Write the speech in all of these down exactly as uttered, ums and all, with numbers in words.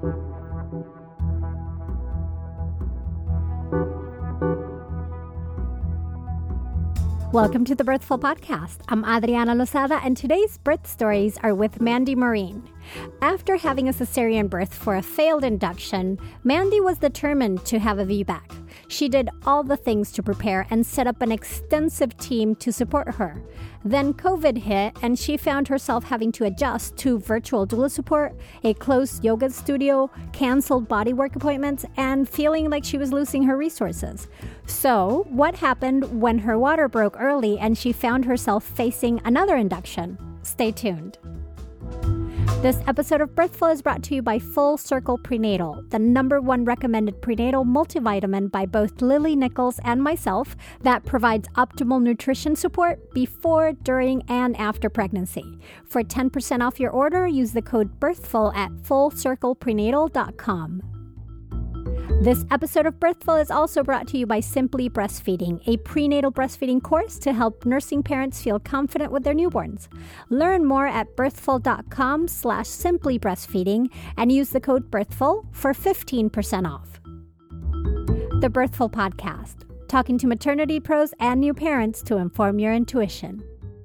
Welcome to the Birthful Podcast. I'm Adriana Lozada, and today's birth stories are with Mandy Marine. After having a cesarean birth for a failed induction, Mandy was determined to have a V BAC. She did all the things to prepare and set up an extensive team to support her. Then COVID hit, and she found herself having to adjust to virtual doula support, a closed yoga studio, canceled bodywork appointments, and feeling like she was losing her resources. So, what happened when her water broke early and she found herself facing another induction? Stay tuned. This episode of Birthful is brought to you by Full Circle Prenatal, the number one recommended prenatal multivitamin by both Lily Nichols and myself that provides optimal nutrition support before, during, and after pregnancy. For ten percent off your order, use the code BIRTHFUL at full circle prenatal dot com. This episode of Birthful is also brought to you by Simply Breastfeeding, a prenatal breastfeeding course to help nursing parents feel confident with their newborns. Learn more at birthful.com slash simply breastfeeding and use the code BIRTHFUL for fifteen percent off. The Birthful Podcast, talking to maternity pros and new parents to inform your intuition.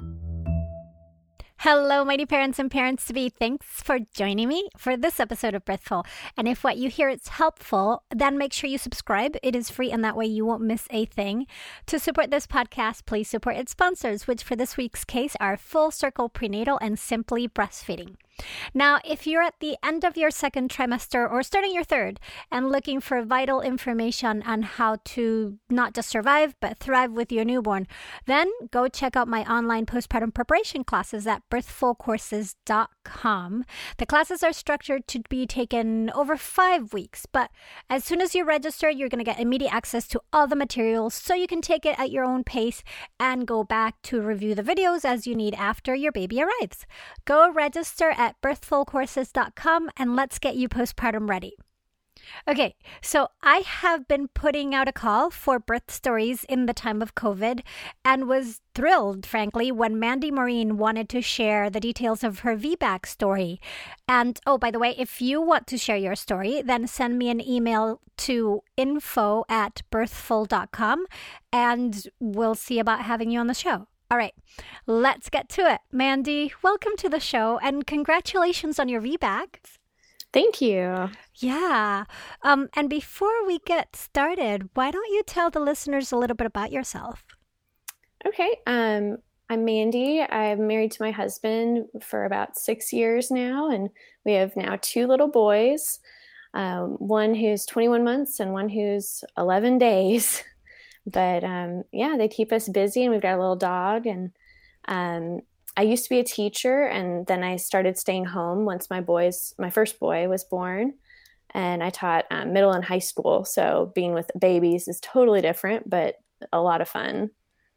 Hello, mighty parents and parents-to-be. Thanks for joining me for this episode of Birthful. And if what you hear is helpful, then make sure you subscribe. It is free, and that way you won't miss a thing. To support this podcast, please support its sponsors, which for this week's case are Full Circle Prenatal and Simply Breastfeeding. Now, if you're at the end of your second trimester or starting your third and looking for vital information on how to not just survive, but thrive with your newborn, then go check out my online postpartum preparation classes at birthful courses dot com. The classes are structured to be taken over five weeks, but as soon as you register, you're going to get immediate access to all the materials so you can take it at your own pace and go back to review the videos as you need after your baby arrives. Go register at birthful courses dot com and let's get you postpartum ready. Okay, so I have been putting out a call for birth stories in the time of COVID and was thrilled, frankly, when Mandy Marine wanted to share the details of her V BAC story. And, oh, by the way, if you want to share your story, then send me an email to info at birthful dot com and we'll see about having you on the show. All right, let's get to it. Mandy, welcome to the show and congratulations on your V BAC. Thank you. Yeah. Um, and before we get started, why don't you tell the listeners a little bit about yourself? Okay. Um, I'm Mandy. I'm married to my husband for about six years now, and we have now two little boys, um, one who's twenty-one months and one who's eleven days. But um, yeah, they keep us busy, and we've got a little dog. And um, I used to be a teacher, and then I started staying home once my boys, my first boy was born, and I taught um, middle and high school. So being with babies is totally different, but a lot of fun.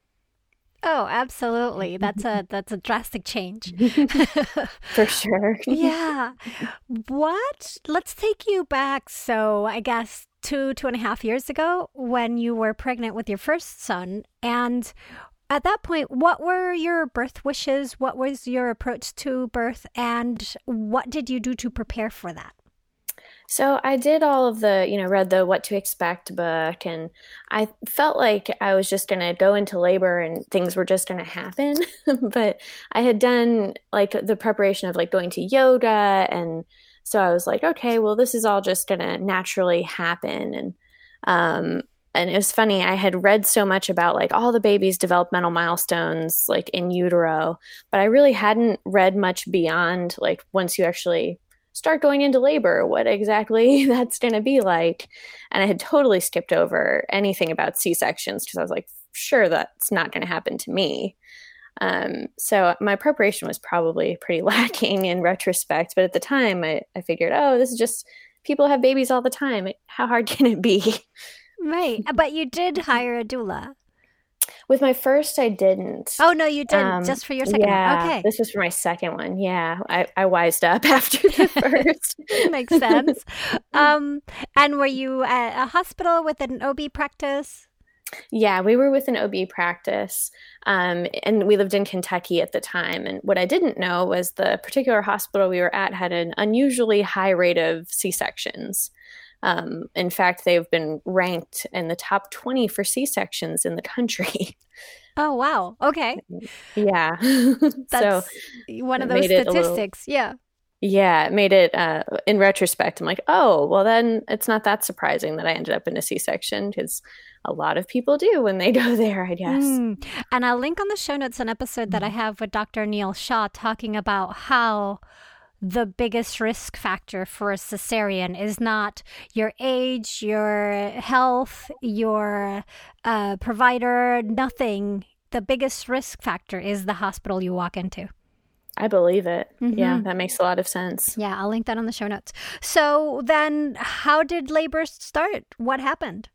Oh, absolutely. That's a that's a drastic change. For sure. Yeah. What? Let's take you back. So I guess two, two and a half years ago when you were pregnant with your first son. And at that point, what were your birth wishes? What was your approach to birth? And what did you do to prepare for that? So I did all of the, you know, read the What to Expect book, and I felt like I was just going to go into labor and things were just going to happen. But I had done like the preparation of like going to yoga. And so I was like, okay, well, this is all just going to naturally happen. And, um, and it was funny. I had read so much about like all the baby's developmental milestones, like in utero, but I really hadn't read much beyond like once you actually start going into labor, what exactly that's going to be like. And I had totally skipped over anything about C-sections because I was like, sure, that's not going to happen to me. Um, so my preparation was probably pretty lacking in retrospect. But at the time, I, I figured, oh, this is just, people have babies all the time. How hard can it be? Right. But you did hire a doula. With my first, I didn't. Oh, no, you didn't. Um, Just for your second yeah, one. Okay. This was for my second one. Yeah. I, I wised up after the first. Makes sense. Um, and were you at a hospital with an O B practice? Yeah, we were with an O B practice, um, and we lived in Kentucky at the time. And what I didn't know was the particular hospital we were at had an unusually high rate of C-sections. Um, in fact, they've been ranked in the top twenty for C-sections in the country. Oh, wow. Okay. Yeah. That's So one of it those made it a little, statistics. Yeah. yeah, it made it, uh, in retrospect, I'm like, oh, well, then it's not that surprising that I ended up in a C-section because a lot of people do when they go there, I guess. Mm. And I'll link on the show notes an episode that I have with Doctor Neil Shaw talking about how the biggest risk factor for a cesarean is not your age, your health, your uh, provider, nothing. The biggest risk factor is the hospital you walk into. I believe it. Mm-hmm. Yeah, that makes a lot of sense. Yeah, I'll link that on the show notes. So then how did labor start? What happened?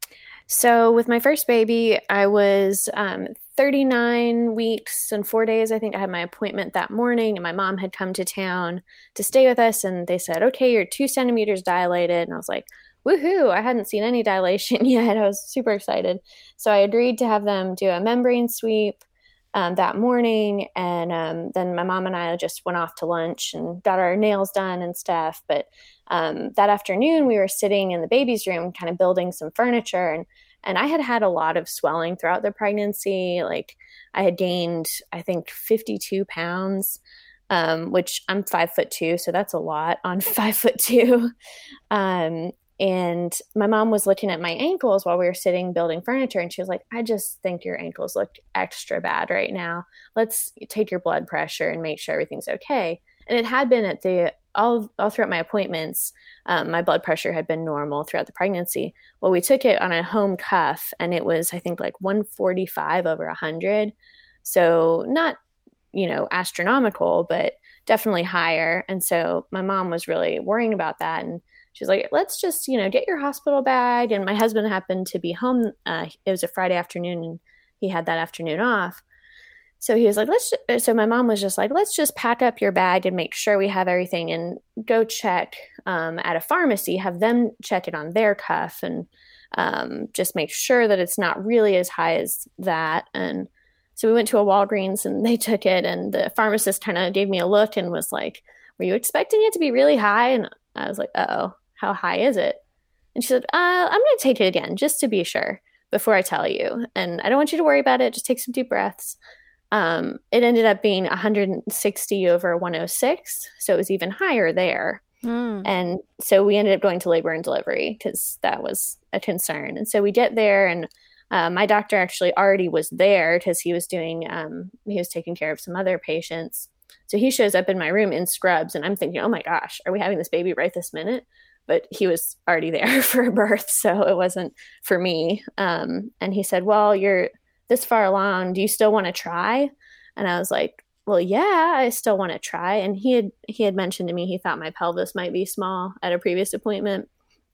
So with my first baby, I was um, thirty-nine weeks and four days. I think I had my appointment that morning, and my mom had come to town to stay with us. And they said, okay, you're two centimeters dilated. And I was like, woohoo, I hadn't seen any dilation yet. I was super excited. So I agreed to have them do a membrane sweep um, that morning. And um, then my mom and I just went off to lunch and got our nails done and stuff. But um, that afternoon, we were sitting in the baby's room, kind of building some furniture. And And I had had a lot of swelling throughout the pregnancy. Like I had gained, I think, fifty-two pounds, um, which I'm five foot two. So that's a lot on five foot two. Um, and my mom was looking at my ankles while we were sitting building furniture. And she was like, I just think your ankles look extra bad right now. Let's take your blood pressure and make sure everything's okay. And it had been at the all all throughout my appointments, um, my blood pressure had been normal throughout the pregnancy. Well, we took it on a home cuff, and it was, I think, like one forty-five over one hundred. So not, you know, astronomical, but definitely higher. And so my mom was really worrying about that. And she's like, let's just, you know, get your hospital bag. And my husband happened to be home. Uh, it was a Friday afternoon, and he had that afternoon off. So he was like, let's, just, so my mom was just like, let's just pack up your bag and make sure we have everything and go check um, at a pharmacy, have them check it on their cuff and um, just make sure that it's not really as high as that. And so we went to a Walgreens and they took it, and the pharmacist kind of gave me a look and was like, were you expecting it to be really high? And I was like, uh-oh, how high is it? And she said, uh, I'm going to take it again just to be sure before I tell you. And I don't want you to worry about it. Just take some deep breaths. Um, it ended up being one hundred sixty over one oh six. So it was even higher there. Mm. And so we ended up going to labor and delivery because that was a concern. And so we get there, and uh, my doctor actually already was there because he was doing, um, he was taking care of some other patients. So he shows up in my room in scrubs, and I'm thinking, oh my gosh, are we having this baby right this minute? But he was already there for a birth, so it wasn't for me. Um, and he said, well, you're this far along, do you still want to try? And I was like, well, yeah, I still want to try. And he had he had mentioned to me he thought my pelvis might be small at a previous appointment.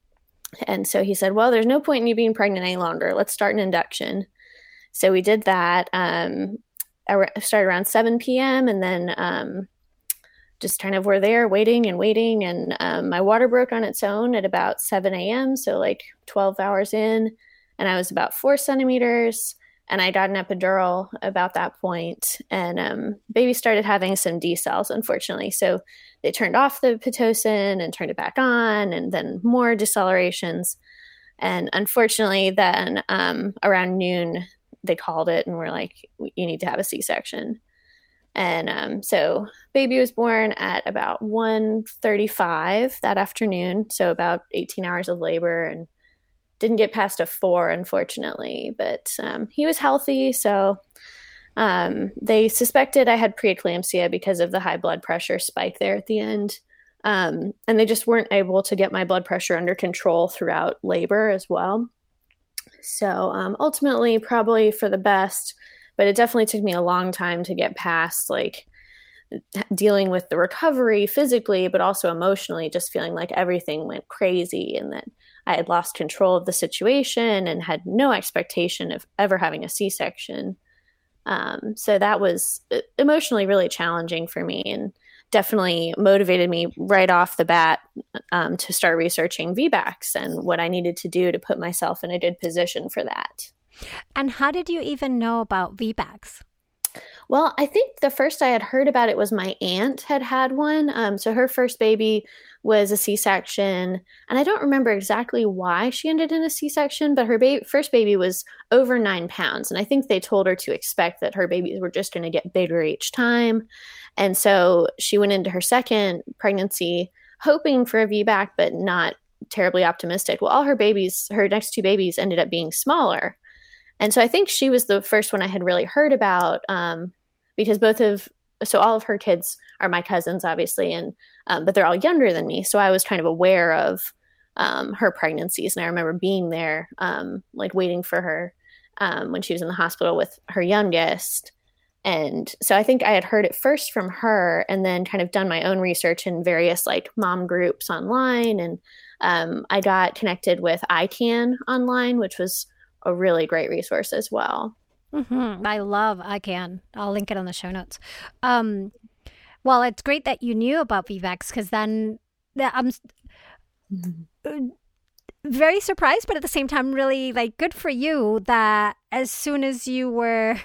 And so he said, well, there's no point in you being pregnant any longer. Let's start an induction. So we did that. Um, I started around seven p.m. and then um, just kind of were there waiting and waiting. And um, my water broke on its own at about seven a.m. So like twelve hours in, and I was about four centimeters. And I got an epidural about that point, and um, baby started having some decels, unfortunately. So they turned off the Pitocin and turned it back on, and then more decelerations. And unfortunately, then um, around noon, they called it and were like, you need to have a C-section. And um, so baby was born at about one thirty-five that afternoon, so about eighteen hours of labor, and didn't get past a four, unfortunately, but um, he was healthy. So um, they suspected I had preeclampsia because of the high blood pressure spike there at the end. Um, and they just weren't able to get my blood pressure under control throughout labor as well. So um, ultimately, probably for the best, but it definitely took me a long time to get past like dealing with the recovery physically, but also emotionally, just feeling like everything went crazy and that I had lost control of the situation and had no expectation of ever having a C-section. Um, so that was emotionally really challenging for me, and definitely motivated me right off the bat um, to start researching V BACs and what I needed to do to put myself in a good position for that. And how did you even know about V BACs? Well, I think the first I had heard about it was my aunt had had one. Um, so her first baby was a C-section, and I don't remember exactly why she ended in a C-section, but her ba- first baby was over nine pounds, and I think they told her to expect that her babies were just going to get bigger each time. And so she went into her second pregnancy hoping for a V BAC, but not terribly optimistic. Well, all her babies, her next two babies, ended up being smaller. And so I think she was the first one I had really heard about, um, because both of, so all of her kids are my cousins, obviously, and um, but they're all younger than me. So I was kind of aware of um, her pregnancies. And I remember being there, um, like waiting for her um, when she was in the hospital with her youngest. And so I think I had heard it first from her, and then kind of done my own research in various like mom groups online. And um, I got connected with I CAN online, which was a really great resource as well. Mm-hmm. I love I CAN. I'll link it on the show notes. Um, well, it's great that you knew about V BACs, because then that, I'm mm-hmm. very surprised, but at the same time, really like good for you that as soon as you were,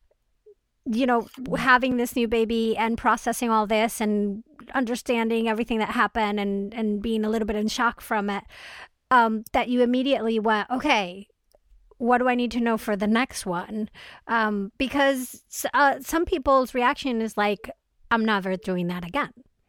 you know, having this new baby and processing all this and understanding everything that happened and, and being a little bit in shock from it, um, that you immediately went, okay, what do I need to know for the next one? Um, because uh, some people's reaction is like, I'm never doing that again.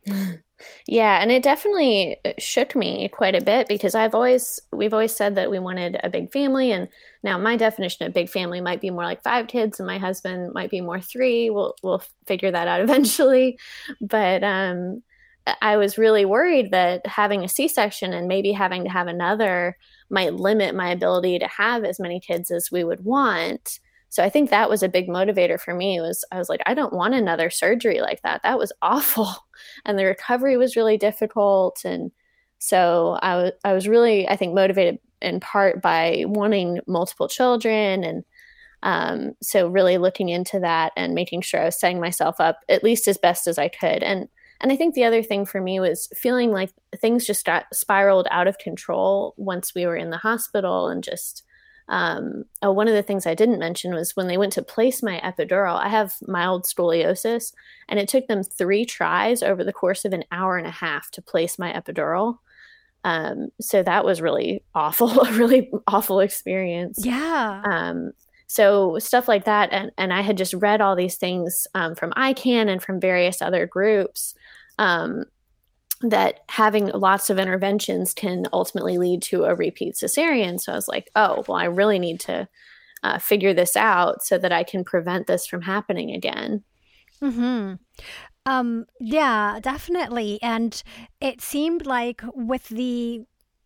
Yeah, and it definitely shook me quite a bit, because I've always, we've always said that we wanted a big family. And now my definition of big family might be more like five kids, and my husband might be more three. We'll, we'll figure that out eventually. But um, I was really worried that having a C-section and maybe having to have another might limit my ability to have as many kids as we would want. So I think that was a big motivator for me. Was I was like, I don't want another surgery like that. That was awful. And the recovery was really difficult. And so I was, I was really, I think, motivated in part by wanting multiple children. And um, so really looking into that and making sure I was setting myself up at least as best as I could. And And I think the other thing for me was feeling like things just got spiraled out of control once we were in the hospital. And just um, oh, one of the things I didn't mention was when they went to place my epidural, I have mild scoliosis, and it took them three tries over the course of an hour and a half to place my epidural. Um, so that was really awful, a really awful experience. Yeah. Um, so stuff like that. And, and I had just read all these things um, from I CAN and from various other groups, um, that having lots of interventions can ultimately lead to a repeat cesarean. So I was like, oh, well, I really need to uh, figure this out so that I can prevent this from happening again. Mm-hmm. Um, yeah, definitely. And it seemed like with the,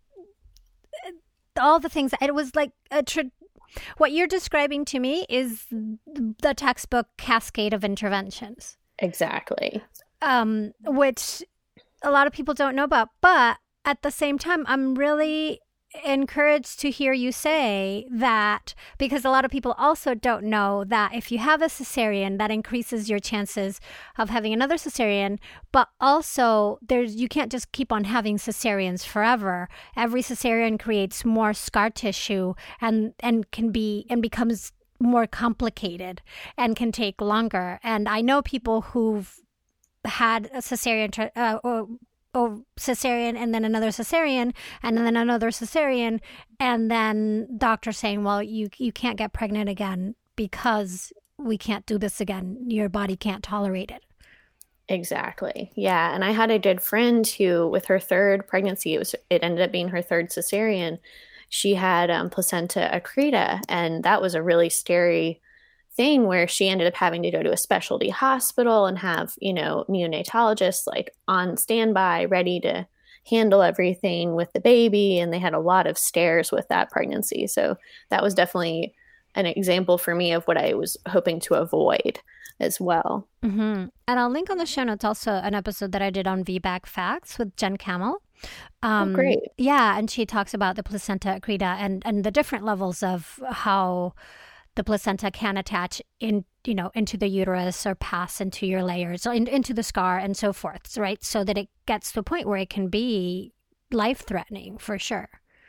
all the things, it was like a tra- what you're describing to me is the textbook cascade of interventions. Exactly. Um, which a lot of people don't know about. But at the same time, I'm really encouraged to hear you say that, because a lot of people also don't know that if you have a cesarean, that increases your chances of having another cesarean. But also, there's you can't just keep on having cesareans forever. Every cesarean creates more scar tissue and and can be and becomes more complicated and can take longer. And I know people who've had a cesarean uh, or or cesarean and then another cesarean and then another cesarean, and then doctors saying, well, you you can't get pregnant again because we can't do this again. Your body can't tolerate it. Exactly. Yeah. And I had a good friend who, with her third pregnancy, it was it ended up being her third cesarean. She had um, placenta accreta, and that was a really scary thing where she ended up having to go to a specialty hospital and have, you know, neonatologists like on standby, ready to handle everything with the baby. And they had a lot of stairs with that pregnancy. So that was definitely an example for me of what I was hoping to avoid as well. Mm-hmm. And I'll link on the show notes also an episode that I did on V BAC facts with Jen Camel. Um, oh, great. Yeah. And she talks about the placenta accreta and, and the different levels of how the placenta can attach in, you know, into the uterus or pass into your layers, or in, into the scar and so forth, right? So that it gets to a point where it can be life-threatening for sure.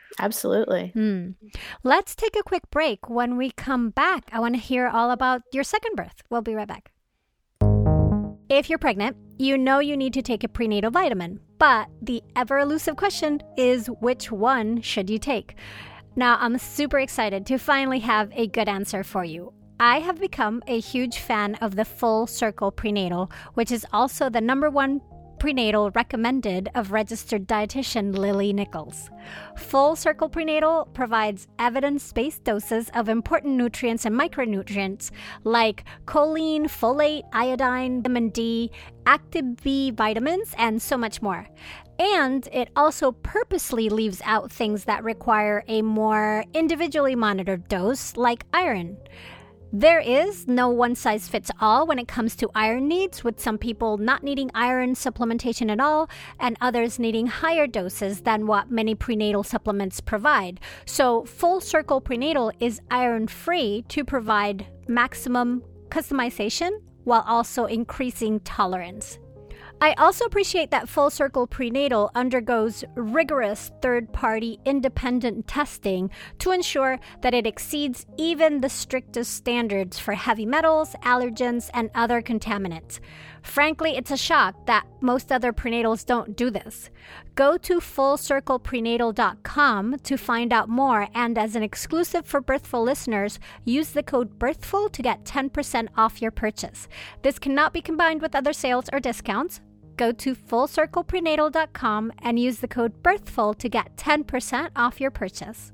Absolutely. Mm. Let's take a quick break. When we come back, I want to hear all about your second birth. We'll be right back. If you're pregnant, you know you need to take a prenatal vitamin, but the ever elusive question is, which one should you take? Now, I'm super excited to finally have a good answer for you. I have become a huge fan of the Full Circle Prenatal, which is also the number one prenatal recommended of registered dietitian Lily Nichols. Full Circle Prenatal provides evidence-based doses of important nutrients and micronutrients like choline, folate, iodine, vitamin D, active B vitamins, and so much more. And it also purposely leaves out things that require a more individually monitored dose, like iron. There is no one-size-fits-all when it comes to iron needs, with some people not needing iron supplementation at all and others needing higher doses than what many prenatal supplements provide. So Full Circle Prenatal is iron-free to provide maximum customization while also increasing tolerance. I also appreciate that Full Circle Prenatal undergoes rigorous third-party independent testing to ensure that it exceeds even the strictest standards for heavy metals, allergens, and other contaminants. Frankly, it's a shock that most other prenatals don't do this. Go to full circle prenatal dot com to find out more, and as an exclusive for Birthful listeners, use the code BIRTHFUL to get ten percent off your purchase. This cannot be combined with other sales or discounts. Go to full circle prenatal dot com and use the code BIRTHFUL to get ten percent off your purchase.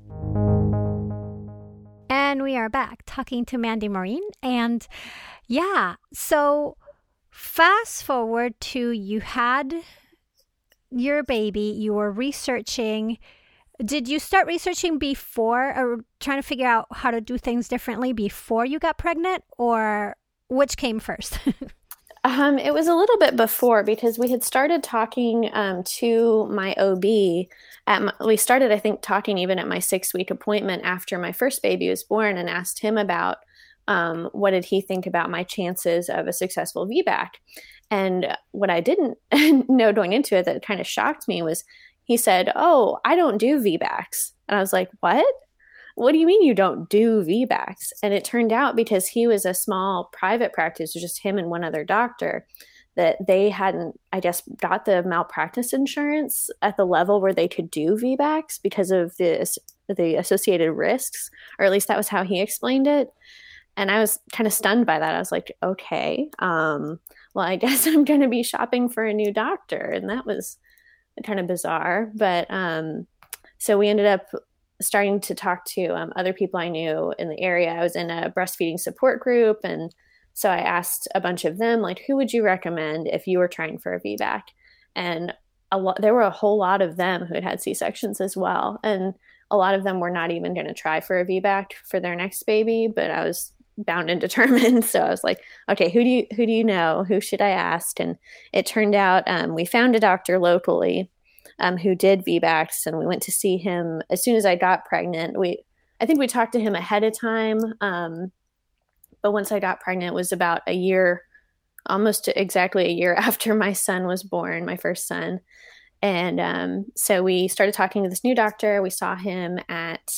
And we are back talking to Mandy Maureen. And yeah, so fast forward to you had your baby, you were researching. Did you start researching before, or trying to figure out how to do things differently before you got pregnant, or which came first? Um, it was a little bit before, because we had started talking um, to my O B. At my, we started, I think, talking even at my six-week appointment after my first baby was born, and asked him about um, what did he think about my chances of a successful V BAC. And what I didn't know going into it that kind of shocked me was he said, "Oh, I don't do V BACs." And I was like, "What? What do you mean you don't do V BACs?" And it turned out, because he was a small private practice, just him and one other doctor, that they hadn't, I guess, got the malpractice insurance at the level where they could do V BACs because of the, the associated risks, or at least that was how he explained it. And I was kind of stunned by that. I was like, okay, um, well, I guess I'm going to be shopping for a new doctor. And that was kind of bizarre. But um, so we ended up starting to talk to um, other people I knew in the area. I was in a breastfeeding support group. And so I asked a bunch of them, like, who would you recommend if you were trying for a V BAC? And a lot, there were a whole lot of them who had had C-sections as well. And a lot of them were not even going to try for a V BAC for their next baby, but I was bound and determined. So I was like, okay, who do you, who do you know? Who should I ask? And it turned out um, we found a doctor locally um, who did V BACs, and we went to see him as soon as I got pregnant. We, I think we talked to him ahead of time. Um, but once I got pregnant, it was about a year, almost exactly a year after my son was born, my first son. And um, so we started talking to this new doctor. We saw him at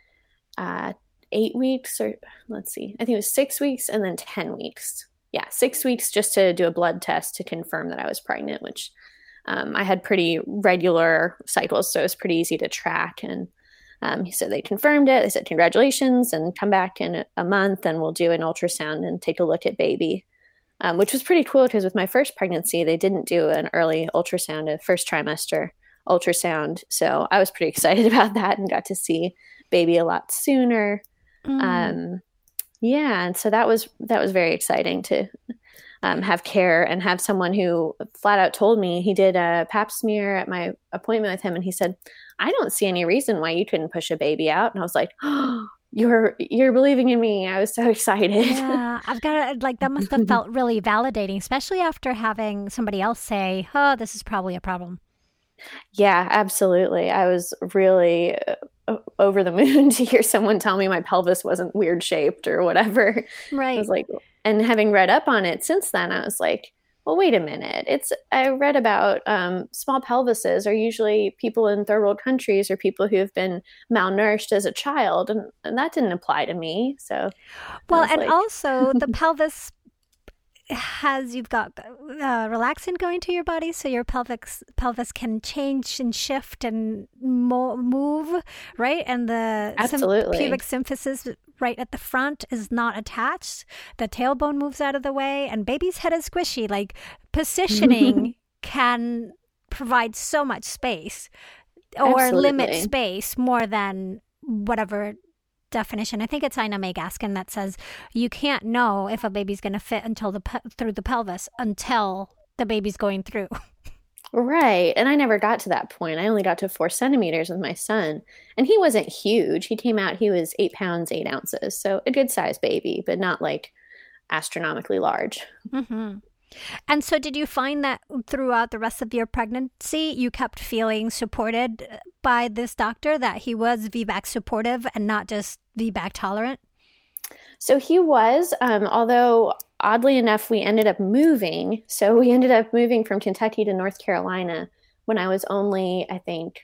uh, eight weeks, or let's see, I think it was six weeks and then ten weeks. Yeah, six weeks just to do a blood test to confirm that I was pregnant, which um, I had pretty regular cycles, so it was pretty easy to track. And um, he said they confirmed it. They said, congratulations, and come back in a month and we'll do an ultrasound and take a look at baby, um, which was pretty cool, because with my first pregnancy, they didn't do an early ultrasound, a first trimester ultrasound. So I was pretty excited about that and got to see baby a lot sooner. Mm. Um, yeah. And so that was, that was very exciting to um, have care and have someone who flat out told me. He did a pap smear at my appointment with him, and he said, I don't see any reason why you couldn't push a baby out. And I was like, oh, you're, you're believing in me. I was so excited. Yeah. I've got to, like, that must have felt really validating, especially after having somebody else say, oh, this is probably a problem. Yeah, absolutely. I was really uh, over the moon to hear someone tell me my pelvis wasn't weird shaped or whatever. Right. I was like, and having read up on it since then, I was like, well, wait a minute. It's I read about um, small pelvises are usually people in third world countries or people who have been malnourished as a child, and, and that didn't apply to me. So, well, and like... also the pelvis has you've got uh, relaxant going to your body, so your pelvic pelvis can change and shift and mo- move, right? And the Absolutely. Sym- pubic symphysis right at the front is not attached. The tailbone moves out of the way, and baby's head is squishy. Like positioning can provide so much space or Absolutely. limit space more than whatever definition. I think it's Ina May Gaskin that says you can't know if a baby's going to fit until the pe- through the pelvis until the baby's going through. Right. And I never got to that point. I only got to four centimeters with my son. And he wasn't huge. He came out, he was eight pounds, eight ounces. So a good sized baby, but not like astronomically large. Mm-hmm. And so did you find that throughout the rest of your pregnancy, you kept feeling supported by this doctor, that he was V BAC supportive and not just V BAC tolerant? So he was, um, although oddly enough, we ended up moving. So we ended up moving from Kentucky to North Carolina when I was only, I think,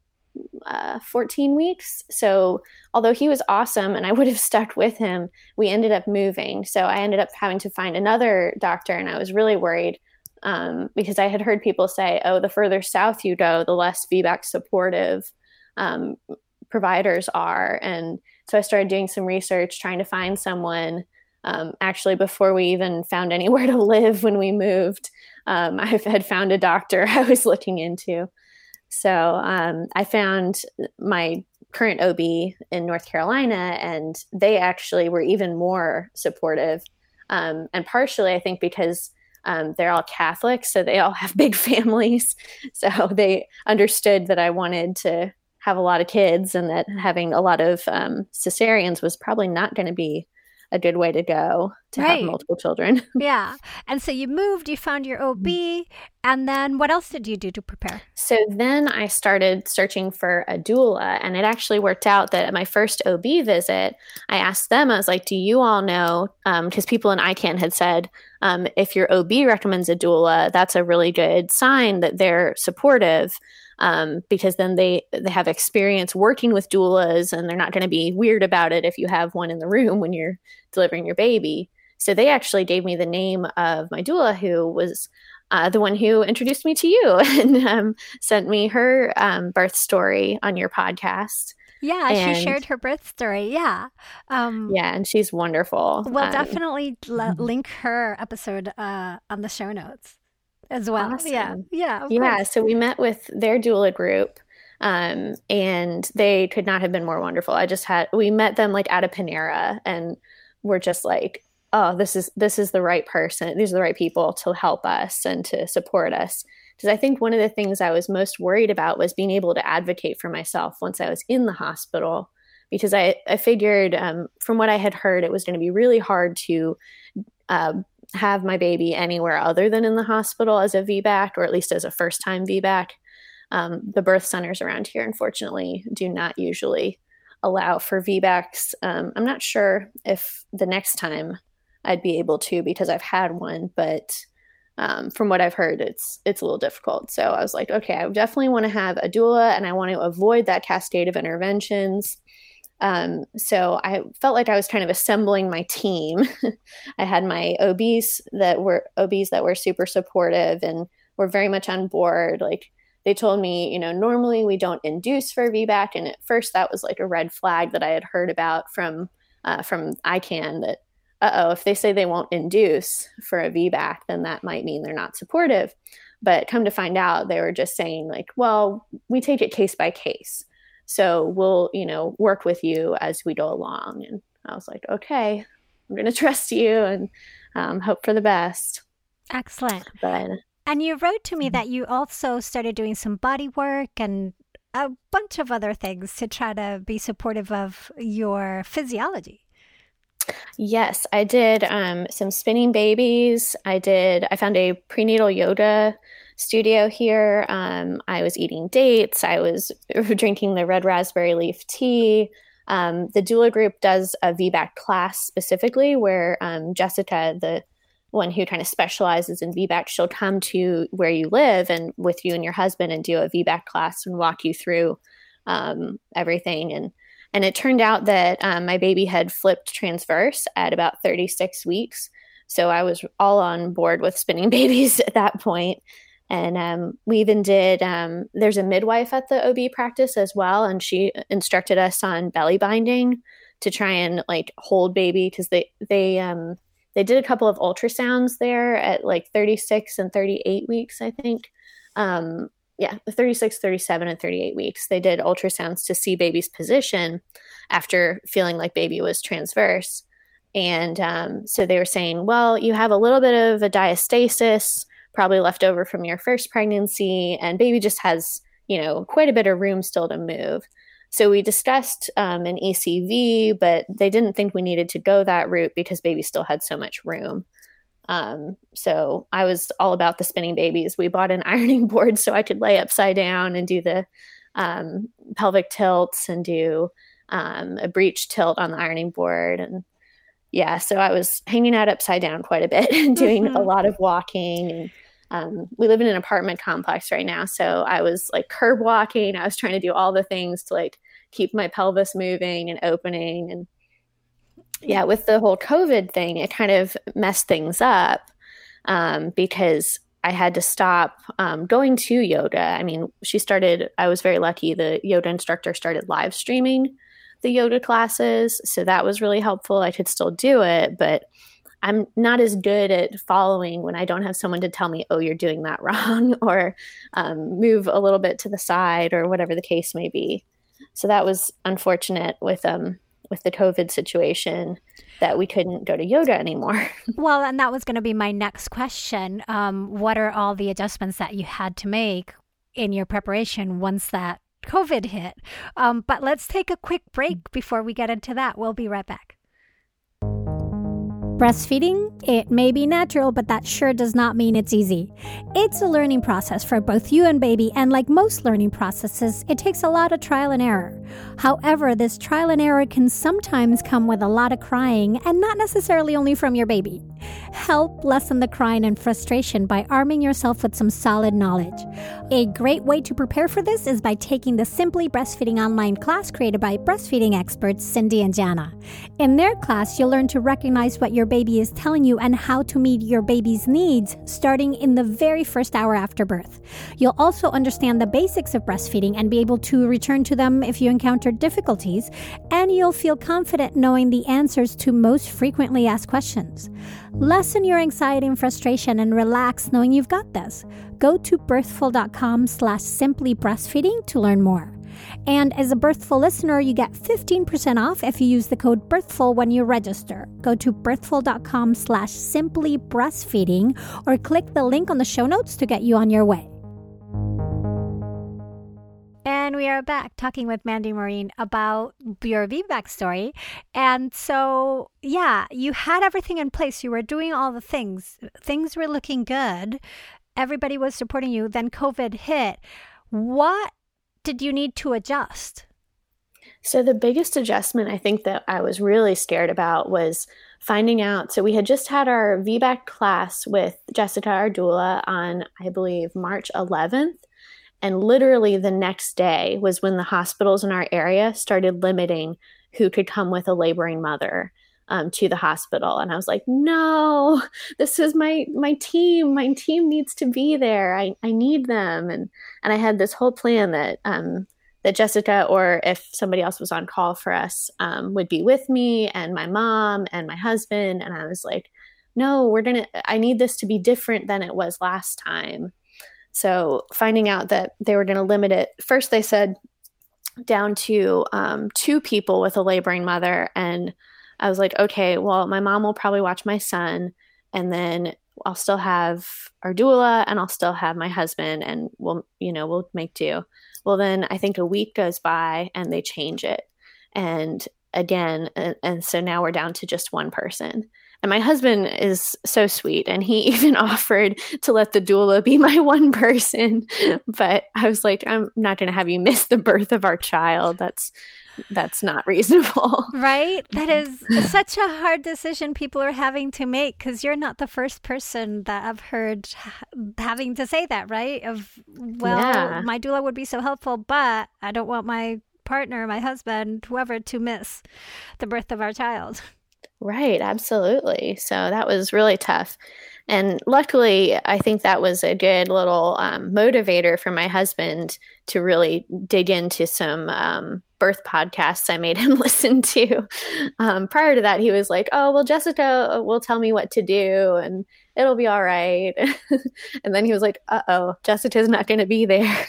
uh, fourteen weeks. So although he was awesome and I would have stuck with him, we ended up moving. So I ended up having to find another doctor, and I was really worried um, because I had heard people say, oh, the further south you go, the less V BAC supportive um, providers are. And so I started doing some research, trying to find someone. Um, actually, before we even found anywhere to live when we moved, um, I had found a doctor I was looking into. So um, I found my current O B in North Carolina, and they actually were even more supportive. Um, and partially, I think, because um, they're all Catholic, so they all have big families. So they understood that I wanted to have a lot of kids, and that having a lot of um, cesareans was probably not going to be a good way to go to right. have multiple children. Yeah. And so you moved, you found your O B, and then what else did you do to prepare? So then I started searching for a doula, and it actually worked out that at my first O B visit, I asked them, I was like, do you all know, because um, people in I CAN had said, um, if your O B recommends a doula, that's a really good sign that they're supportive. Um, because then they, they have experience working with doulas, and they're not going to be weird about it if you have one in the room when you're delivering your baby. So they actually gave me the name of my doula, who was uh, the one who introduced me to you and um, sent me her um, birth story on your podcast. Yeah, and she shared her birth story. Yeah. Um, yeah, and she's wonderful. We'll um, definitely l- link her episode uh, on the show notes as well. Awesome. Yeah. Yeah. Yeah. Course. So we met with their doula group, um, and they could not have been more wonderful. I just had, we met them like at a Panera, and we're just like, oh, this is, this is the right person. These are the right people to help us and to support us. Because I think one of the things I was most worried about was being able to advocate for myself once I was in the hospital, because I, I figured um, from what I had heard, it was going to be really hard to uh, have my baby anywhere other than in the hospital as a V BAC, or at least as a first-time V BAC. Um, the birth centers around here, unfortunately, do not usually allow for V BACs. Um, I'm not sure if the next time I'd be able to, because I've had one, but um, from what I've heard, it's it's a little difficult. So I was like, okay, I definitely want to have a doula, and I want to avoid that cascade of interventions. Um, so I felt like I was kind of assembling my team. I had my O Bs that were O Bs that were super supportive and were very much on board. Like they told me, you know, normally we don't induce for V BAC. And at first that was like a red flag that I had heard about from, uh, from I CAN, that, uh-oh, if they say they won't induce for a V BAC, then that might mean they're not supportive. But come to find out, they were just saying like, well, we take it case by case. So we'll, you know, work with you as we go along. And I was like, okay, I'm going to trust you and um, hope for the best. Excellent. But, and you wrote to me that you also started doing some body work and a bunch of other things to try to be supportive of your physiology. Yes, I did um, some spinning babies. I did, I found a prenatal yoga studio here. Um, I was eating dates. I was drinking the red raspberry leaf tea. Um, the doula group does a V BAC class specifically where um, Jessica, the one who kind of specializes in V BAC. She'll come to where you live and with you and your husband and do a V BAC class and walk you through um, everything. And and it turned out that um, my baby had flipped transverse at about thirty-six weeks. So I was all on board with spinning babies at that point. And um, we even did, um, there's a midwife at the O B practice as well. And she instructed us on belly binding to try and like hold baby, because they, they, um, they did a couple of ultrasounds there at like thirty-six and thirty-eight weeks, I think. Um, yeah, thirty-six, thirty-seven, and thirty-eight weeks. They did ultrasounds to see baby's position after feeling like baby was transverse. And um, so they were saying, well, you have a little bit of a diastasis, probably left over from your first pregnancy, and baby just has, you know, quite a bit of room still to move. So we discussed um, an E C V, but they didn't think we needed to go that route because baby still had so much room. Um, so I was all about the spinning babies. We bought an ironing board so I could lay upside down and do the um, pelvic tilts and do um, a breech tilt on the ironing board. And yeah, so I was hanging out upside down quite a bit and doing mm-hmm. a lot of walking. And um, we live in an apartment complex right now. So I was like curb walking. I was trying to do all the things to like keep my pelvis moving and opening. And yeah, with the whole COVID thing, it kind of messed things up um, because I had to stop um, going to yoga. I mean, she started, I was very lucky. The yoga instructor started live streaming the yoga classes. So that was really helpful. I could still do it, but I'm not as good at following when I don't have someone to tell me, oh, you're doing that wrong, or um, move a little bit to the side, or whatever the case may be. So that was unfortunate with um with the COVID situation, that we couldn't go to yoga anymore. Well, and that was going to be my next question. Um, what are all the adjustments that you had to make in your preparation once that COVID hit? Um, but let's take a quick break before we get into that. We'll be right back. Breastfeeding, it may be natural, but that sure does not mean it's easy. It's a learning process for both you and baby, and like most learning processes, it takes a lot of trial and error. However, this trial and error can sometimes come with a lot of crying, and not necessarily only from your baby. Help lessen the crying and frustration by arming yourself with some solid knowledge. A great way to prepare for this is by taking the Simply Breastfeeding online class created by breastfeeding experts Cindy and Jana. In their class, you'll learn to recognize what your baby is telling you and how to meet your baby's needs starting in the very first hour after birth. You'll also understand the basics of breastfeeding and be able to return to them if you encounter difficulties, and you'll feel confident knowing the answers to most frequently asked questions. Lessen your anxiety and frustration and relax knowing you've got this. Go to birthful.com slash simply breastfeeding to learn more. And as a Birthful listener, you get fifteen percent off if you use the code BIRTHFUL when you register. Go to birthful.com slash simply breastfeeding or click the link on the show notes to get you on your way. And we are back talking with Mandy Maureen about your V BAC story. And so, yeah, you had everything in place. You were doing all the things. Things were looking good. Everybody was supporting you. Then COVID hit. What did you need to adjust? So the biggest adjustment I think that I was really scared about was finding out. So we had just had our V BAC class with Jessica, our doula, on, I believe, March eleventh. And literally the next day was when the hospitals in our area started limiting who could come with a laboring mother um, to the hospital. And I was like, no, this is my my team. My team needs to be there. I, I need them. And and I had this whole plan that um, that Jessica, or if somebody else was on call for us, um, would be with me, and my mom and my husband. And I was like, no, we're going to, I need this to be different than it was last time. So finding out that they were going to limit it, first they said down to um, two people with a laboring mother. And I was like, okay, well, my mom will probably watch my son, and then I'll still have our doula, and I'll still have my husband, and we'll, you know, we'll make do. Well, then I think a week goes by and they change it. And again, and, and so now we're down to just one person. And my husband is so sweet, and he even offered to let the doula be my one person. But I was like, I'm not going to have you miss the birth of our child. That's that's not reasonable. Right? That is such a hard decision people are having to make, because you're not the first person that I've heard having to say that, right? Of, well, yeah. my doula would be so helpful, but I don't want my partner, my husband, whoever, to miss the birth of our child. Right, absolutely. So that was really tough. And luckily, I think that was a good little um, motivator for my husband to really dig into some um, birth podcasts I made him listen to. Um, prior to that, he was like, oh, well, Jessica will tell me what to do and it'll be all right. And then he was like, uh-oh, Jessica's not going to be there.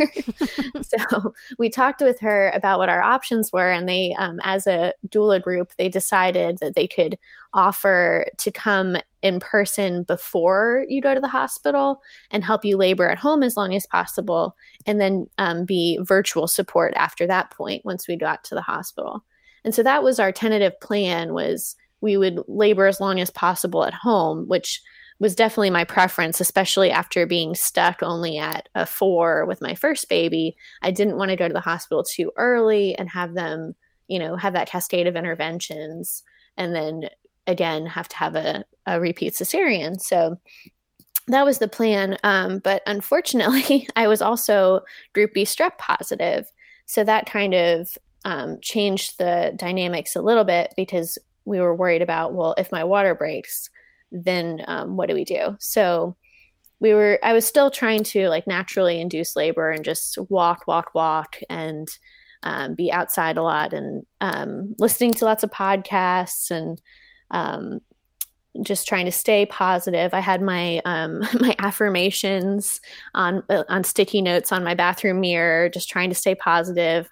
So we talked with her about what our options were. And they, um, as a doula group, they decided that they could offer to come in person before you go to the hospital and help you labor at home as long as possible, and then um, be virtual support after that point once we got to the hospital. And so that was our tentative plan, was we would labor as long as possible at home, which was definitely my preference, especially after being stuck only at a four with my first baby. I didn't want to go to the hospital too early and have them, you know, have that cascade of interventions and then again have to have a, a repeat cesarean. So that was the plan. Um, but unfortunately, I was also group B strep positive. So that kind of um, changed the dynamics a little bit, because we were worried about, well, if my water breaks, then um, what do we do? So we were, I was still trying to like naturally induce labor and just walk, walk, walk and um, be outside a lot, and um, listening to lots of podcasts and um, just trying to stay positive. I had my um, my affirmations on uh, on sticky notes on my bathroom mirror, just trying to stay positive,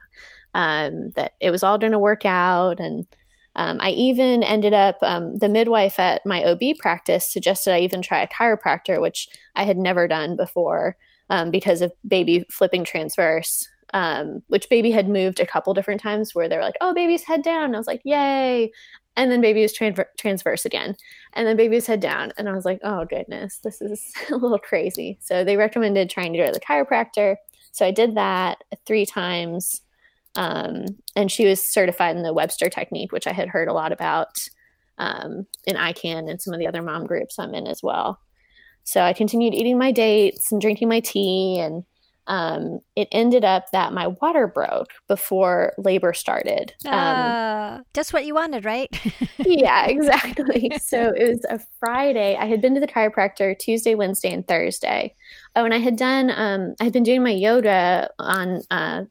um, that it was all going to work out. And um, I even ended up, um, the midwife at my O B practice suggested I even try a chiropractor, which I had never done before um, because of baby flipping transverse, um, which baby had moved a couple different times where they were like, oh, baby's head down. And I was like, yay. And then baby was transver- transverse again. And then baby was head down. And I was like, oh, goodness, this is a little crazy. So they recommended trying to go to the chiropractor. So I did that three times. Um, and she was certified in the Webster technique, which I had heard a lot about um, in I CAN and some of the other mom groups I'm in as well. So I continued eating my dates and drinking my tea, and um, it ended up that my water broke before labor started. Um, uh, just what you wanted, right? Yeah, exactly. So it was a Friday. I had been to the chiropractor Tuesday, Wednesday, and Thursday. Oh, and I had done, um, I had been doing my yoga on uh,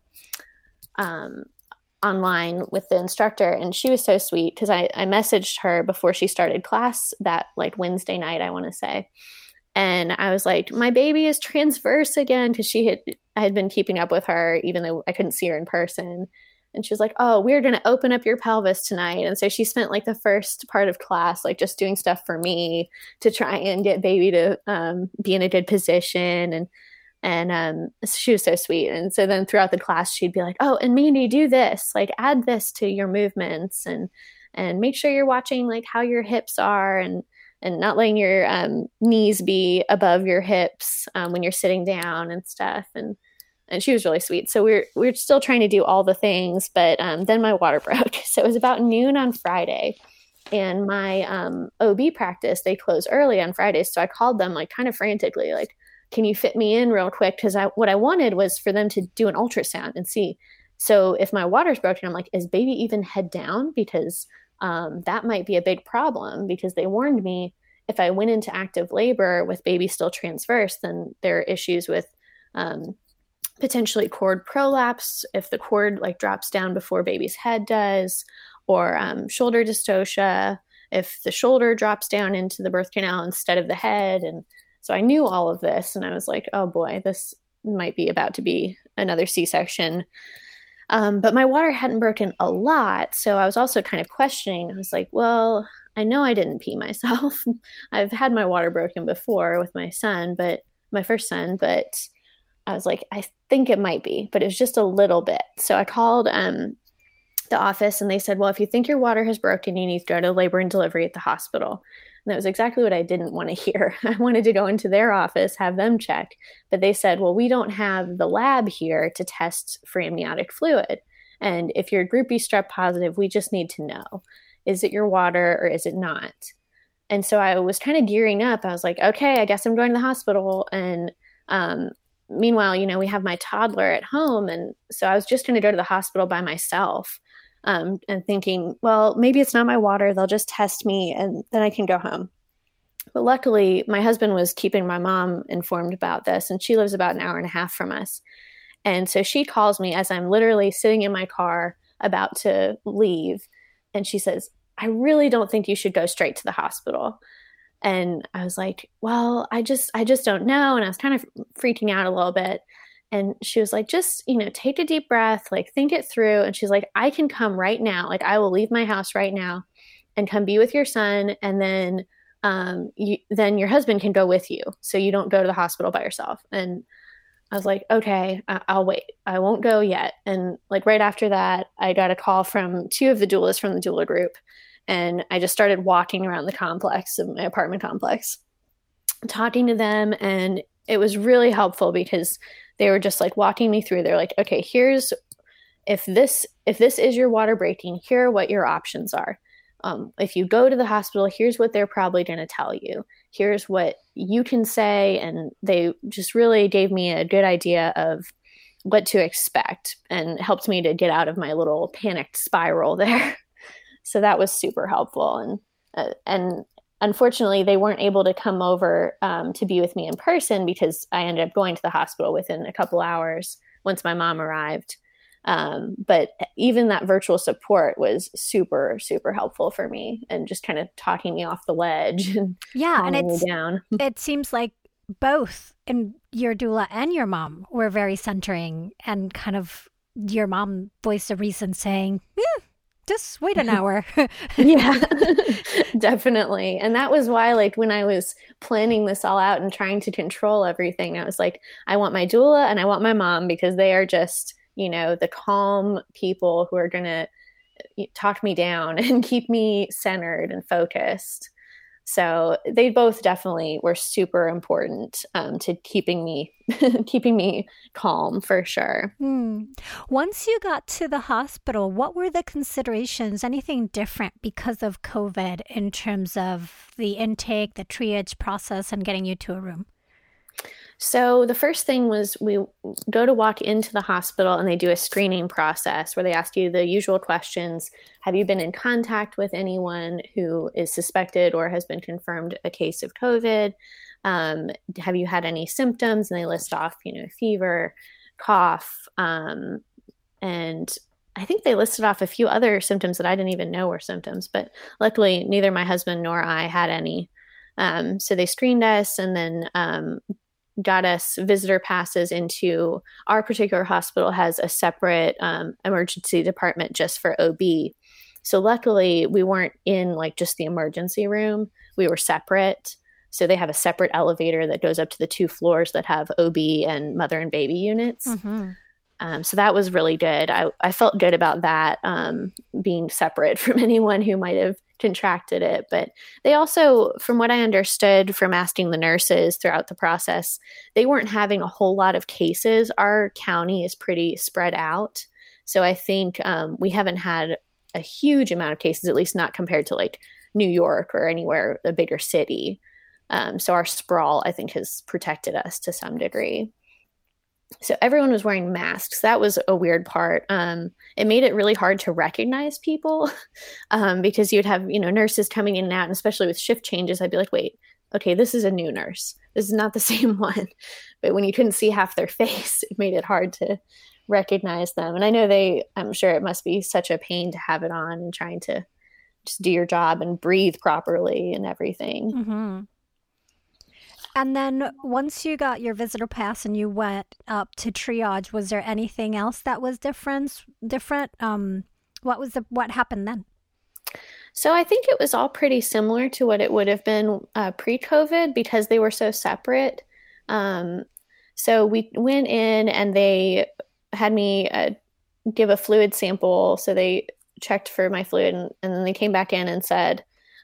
um, online with the instructor, and she was so sweet because I, I messaged her before she started class that like Wednesday night, I want to say. And I was like, my baby is transverse again, because she had, I had been keeping up with her even though I couldn't see her in person. And she was like, oh, we're going to open up your pelvis tonight. And so she spent like the first part of class, like just doing stuff for me to try and get baby to um, be in a good position. And, and um, she was so sweet. And so then throughout the class, she'd be like, oh, and Mandy, do this, like add this to your movements, and, and make sure you're watching like how your hips are, and and not letting your um, knees be above your hips um, when you're sitting down and stuff. And and she was really sweet. So we're we're still trying to do all the things, but um, then my water broke. So it was about noon on Friday, and my um, O B practice, they close early on Fridays. So I called them like kind of frantically, like, can you fit me in real quick? Because I what I wanted was for them to do an ultrasound and see. So if my water's broken, I'm like, is baby even head down? Because Um, that might be a big problem, because they warned me if I went into active labor with baby still transverse, then there are issues with um, potentially cord prolapse if the cord like drops down before baby's head does, or um, shoulder dystocia if the shoulder drops down into the birth canal instead of the head. And so I knew all of this, and I was like, oh boy, this might be about to be another C-section. Um, but my water hadn't broken a lot. So I was also kind of questioning. I was like, well, I know I didn't pee myself. I've had my water broken before with my son, but my first son, but I was like, I think it might be, but it was just a little bit. So I called um, the office, and they said, well, if you think your water has broken, you need to go to labor and delivery at the hospital. And that was exactly what I didn't want to hear. I wanted to go into their office, have them check. But they said, well, we don't have the lab here to test for amniotic fluid. And if you're group B strep positive, we just need to know, is it your water or is it not? And so I was kind of gearing up. I was like, okay, I guess I'm going to the hospital. And um, meanwhile, you know, we have my toddler at home. And so I was just going to go to the hospital by myself. Um, and thinking, well, maybe it's not my water. They'll just test me and then I can go home. But luckily, my husband was keeping my mom informed about this, and she lives about an hour and a half from us. And so she calls me as I'm literally sitting in my car about to leave. And she says, I really don't think you should go straight to the hospital. And I was like, well, I just, I just don't know. And I was kind of freaking out a little bit. And she was like, just, you know, take a deep breath, like think it through. And she's like, I can come right now. Like I will leave my house right now and come be with your son. And then, um, you, then your husband can go with you. So you don't go to the hospital by yourself. And I was like, okay, I- I'll wait. I won't go yet. And like right after that, I got a call from two of the doulas from the doula group. And I just started walking around the complex of my apartment complex, talking to them. And it was really helpful because they were just like walking me through. They're like, okay, here's, if this, if this is your water breaking, here are what your options are. Um, if you go to the hospital, here's what they're probably going to tell you. Here's what you can say. And they just really gave me a good idea of what to expect and helped me to get out of my little panicked spiral there. So that was super helpful. And, uh, and unfortunately, they weren't able to come over um, to be with me in person because I ended up going to the hospital within a couple hours once my mom arrived. Um, but even that virtual support was super, super helpful for me and just kind of talking me off the ledge and yeah, and it's, me down. It seems like both in your doula and your mom were very centering, and kind of your mom voiced a reason saying, eh, just wait an hour. Yeah, definitely. And that was why, like, when I was planning this all out and trying to control everything, I was like, I want my doula and I want my mom because they are just, you know, the calm people who are going to talk me down and keep me centered and focused. So they both definitely were super important um, to keeping me keeping me calm for sure. Hmm. Once you got to the hospital, what were the considerations? Anything different because of COVID in terms of the intake, the triage process, and getting you to a room? So the first thing was we go to walk into the hospital and they do a screening process where they ask you the usual questions. Have you been in contact with anyone who is suspected or has been confirmed a case of COVID? Um, have you had any symptoms? And they list off, you know, fever, cough, um, and I think they listed off a few other symptoms that I didn't even know were symptoms, but luckily neither my husband nor I had any. Um, so they screened us and then um, got us visitor passes into our particular hospital has a separate um, emergency department just for O B. So luckily we weren't in like just the emergency room. We were separate. So they have a separate elevator that goes up to the two floors that have O B and mother and baby units. Mm-hmm. Um, so that was really good. I, I felt good about that, um, being separate from anyone who might have contracted it. But they also, from what I understood from asking the nurses throughout the process, they weren't having a whole lot of cases. Our county is pretty spread out. So I think um, we haven't had a huge amount of cases, at least not compared to like New York or anywhere, a bigger city. Um, so our sprawl, I think, has protected us to some degree. So everyone was wearing masks. That was a weird part. Um, it made it really hard to recognize people um, because you'd have, you know, nurses coming in and out, and especially with shift changes, I'd be like, wait, okay, this is a new nurse. This is not the same one. But when you couldn't see half their face, it made it hard to recognize them. And I know they, I'm sure it must be such a pain to have it on and trying to just do your job and breathe properly and everything. Mm-hmm. And then once you got your visitor pass and you went up to triage, was there anything else that was different? Different? Um, what was the what happened then? So I think it was all pretty similar to what it would have been uh, pre-COVID because they were so separate. Um, so we went in and they had me uh, give a fluid sample. So they checked for my fluid and, and then they came back in and said,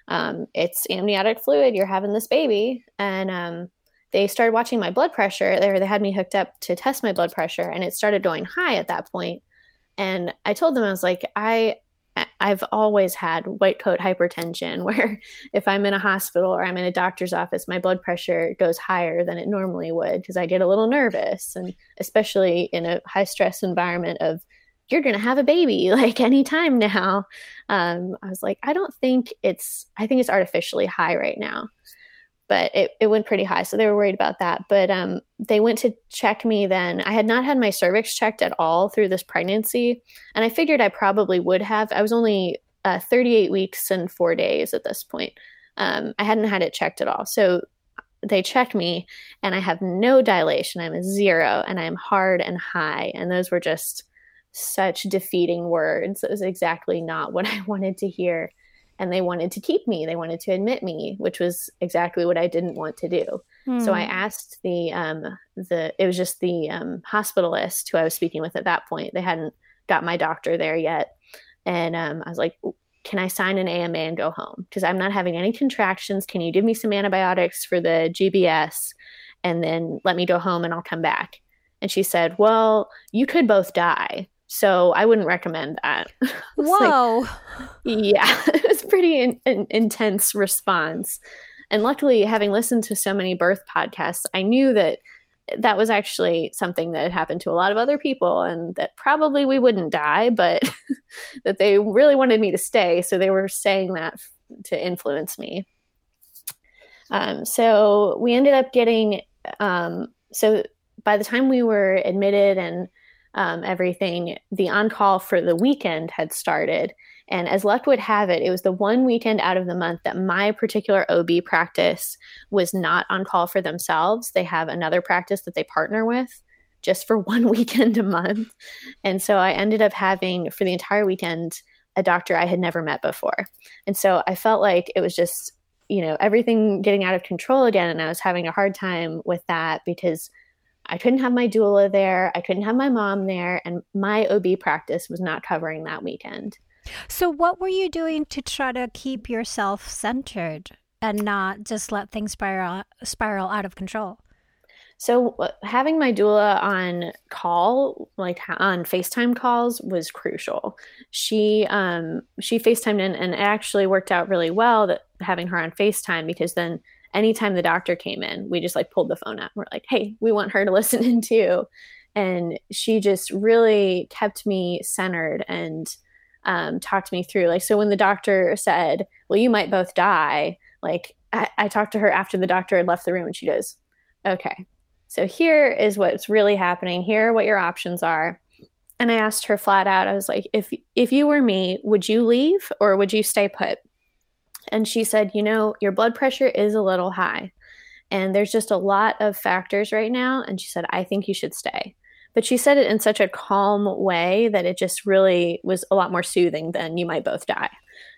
um, it's amniotic fluid. You're having this baby. And um, they started watching my blood pressure. They, they had me hooked up to test my blood pressure, and it started going high at that point. And I told them, I was like, I, I've always had white coat hypertension, where if I'm in a hospital or I'm in a doctor's office, my blood pressure goes higher than it normally would because I get a little nervous. And especially in a high stress environment of, you're going to have a baby like anytime now. Um, I was like, I don't think it's, I think it's artificially high right now. But it, it went pretty high. So they were worried about that. But um, they went to check me then. I had not had my cervix checked at all through this pregnancy. And I figured I probably would have. I was only uh, thirty-eight weeks and four days at this point. Um, I hadn't had it checked at all. So they checked me, and I have no dilation. I'm a zero, and I'm hard and high. And those were just such defeating words. It was exactly not what I wanted to hear. And they wanted to keep me. They wanted to admit me, which was exactly what I didn't want to do. Hmm. So I asked the, um, the, it was just the um, hospitalist who I was speaking with at that point. They hadn't got my doctor there yet. And um, I was like, can I sign an A M A and go home? Because I'm not having any contractions. Can you give me some antibiotics for the G B S and then let me go home and I'll come back? And she said, well, you could both die. So I wouldn't recommend that. Whoa. Like, yeah, it was pretty in, in, intense response. And luckily, having listened to so many birth podcasts, I knew that that was actually something that had happened to a lot of other people, and that probably we wouldn't die, but that they really wanted me to stay. So they were saying that to influence me. Um, so we ended up getting, um, so by the time we were admitted and Um, everything, the on-call for the weekend had started. And as luck would have it, it was the one weekend out of the month that my particular O B practice was not on call for themselves. They have another practice that they partner with just for one weekend a month. And so I ended up having, for the entire weekend, a doctor I had never met before. And so I felt like it was just, you know, everything getting out of control again. And I was having a hard time with that because I couldn't have my doula there. I couldn't have my mom there. And my O B practice was not covering that weekend. So what were you doing to try to keep yourself centered and not just let things spiral, spiral out of control? So uh, having my doula on call, like on FaceTime calls, was crucial. She um, she FaceTimed in, and it actually worked out really well that having her on FaceTime, because then anytime the doctor came in, we just like pulled the phone out. We're like, hey, we want her to listen in too. And she just really kept me centered and um, talked me through. Like, so when the doctor said, well, you might both die, like I, I talked to her after the doctor had left the room, and she goes, okay, so here is what's really happening. Here are what your options are. And I asked her flat out, I was like, if if you were me, would you leave or would you stay put? And she said, you know, your blood pressure is a little high and there's just a lot of factors right now. And she said, I think you should stay. But she said it in such a calm way that it just really was a lot more soothing than you might both die.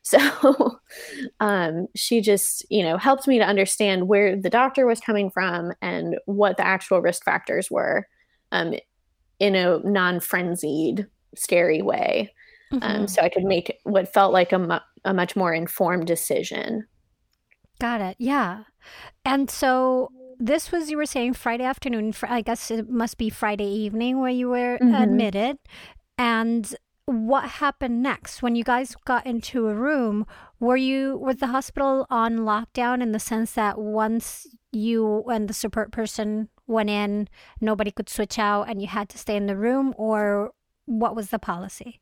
So um, she just, you know, helped me to understand where the doctor was coming from and what the actual risk factors were um, in a non-frenzied, scary way. Mm-hmm. Um, so I could make what felt like a, mu- a much more informed decision. Got it. Yeah. And so this was, you were saying Friday afternoon, I guess it must be Friday evening where you were mm-hmm. admitted. And what happened next when you guys got into a room? Were you, was the hospital on lockdown in the sense that once you and the support person went in, nobody could switch out and you had to stay in the room, or what was the policy?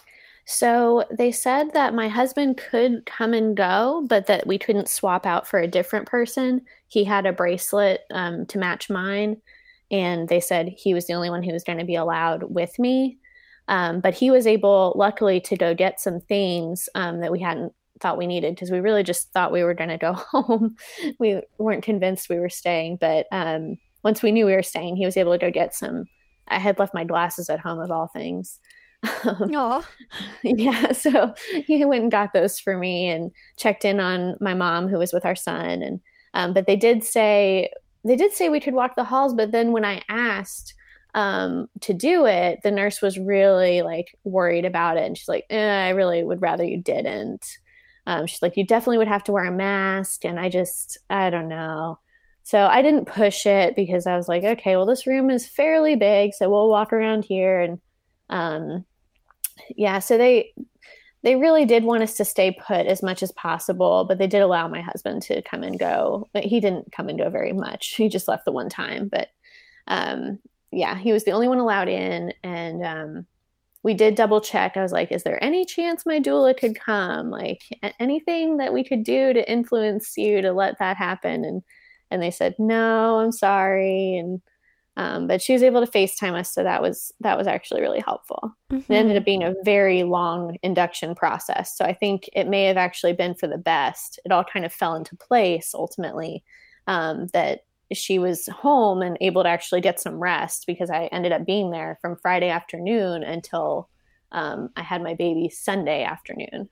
So they said that my husband could come and go, but that we couldn't swap out for a different person. He had a bracelet um, to match mine, and they said he was the only one who was going to be allowed with me. Um, but he was able, luckily, to go get some things um, that we hadn't thought we needed, because we really just thought we were going to go home. We weren't convinced we were staying. But um, once we knew we were staying, he was able to go get some. I had left my glasses at home, of all things. Oh, yeah. So he went and got those for me and checked in on my mom, who was with our son. And um, but they did say they did say we could walk the halls. But then when I asked um, to do it, the nurse was really like worried about it, and she's like, eh, "I really would rather you didn't." Um, she's like, you definitely would have to wear a mask. And I just, I don't know. So I didn't push it because I was like, okay, well, this room is fairly big, so we'll walk around here. And um, yeah, so they they really did want us to stay put as much as possible, but they did allow my husband to come and go. But he didn't come and go very much. He just left the one time. But um, yeah, he was the only one allowed in. And um, we did double check. I was like, is there any chance my doula could come? Like anything that we could do to influence you to let that happen? And and they said, no, I'm sorry. And Um, but she was able to FaceTime us, so that was that was actually really helpful. Mm-hmm. It ended up being a very long induction process, so I think it may have actually been for the best. It all kind of fell into place ultimately, um, that she was home and able to actually get some rest, because I ended up being there from Friday afternoon until um, I had my baby Sunday afternoon.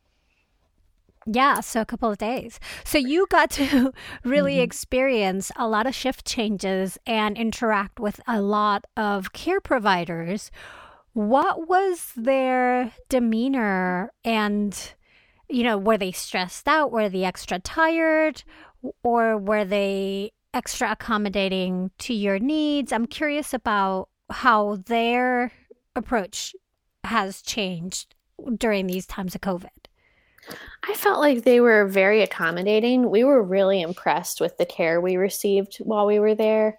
Yeah, so a couple of days. So you got to really mm-hmm. experience a lot of shift changes and interact with a lot of care providers. What was their demeanor? And, you know, were they stressed out? Were they extra tired? Or were they extra accommodating to your needs? I'm curious about how their approach has changed during these times of COVID. I felt like they were very accommodating. We were really impressed with the care we received while we were there.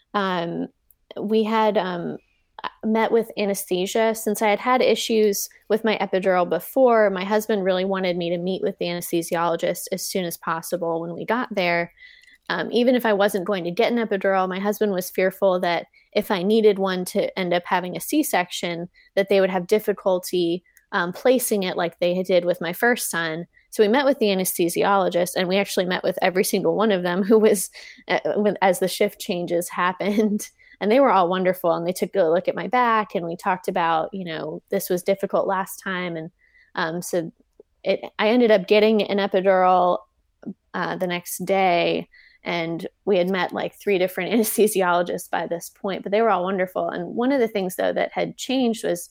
Um, we had um, met with anesthesia. Since I had had issues with my epidural before, my husband really wanted me to meet with the anesthesiologist as soon as possible when we got there. Um, even if I wasn't going to get an epidural, my husband was fearful that if I needed one to end up having a C-section, that they would have difficulty Um, placing it like they did with my first son. So we met with the anesthesiologist, and we actually met with every single one of them who was, uh, when, as the shift changes happened, and they were all wonderful. And they took a look at my back, and we talked about, you know, this was difficult last time. And um, so it, I ended up getting an epidural uh, the next day, and we had met like three different anesthesiologists by this point, but they were all wonderful. And one of the things though that had changed was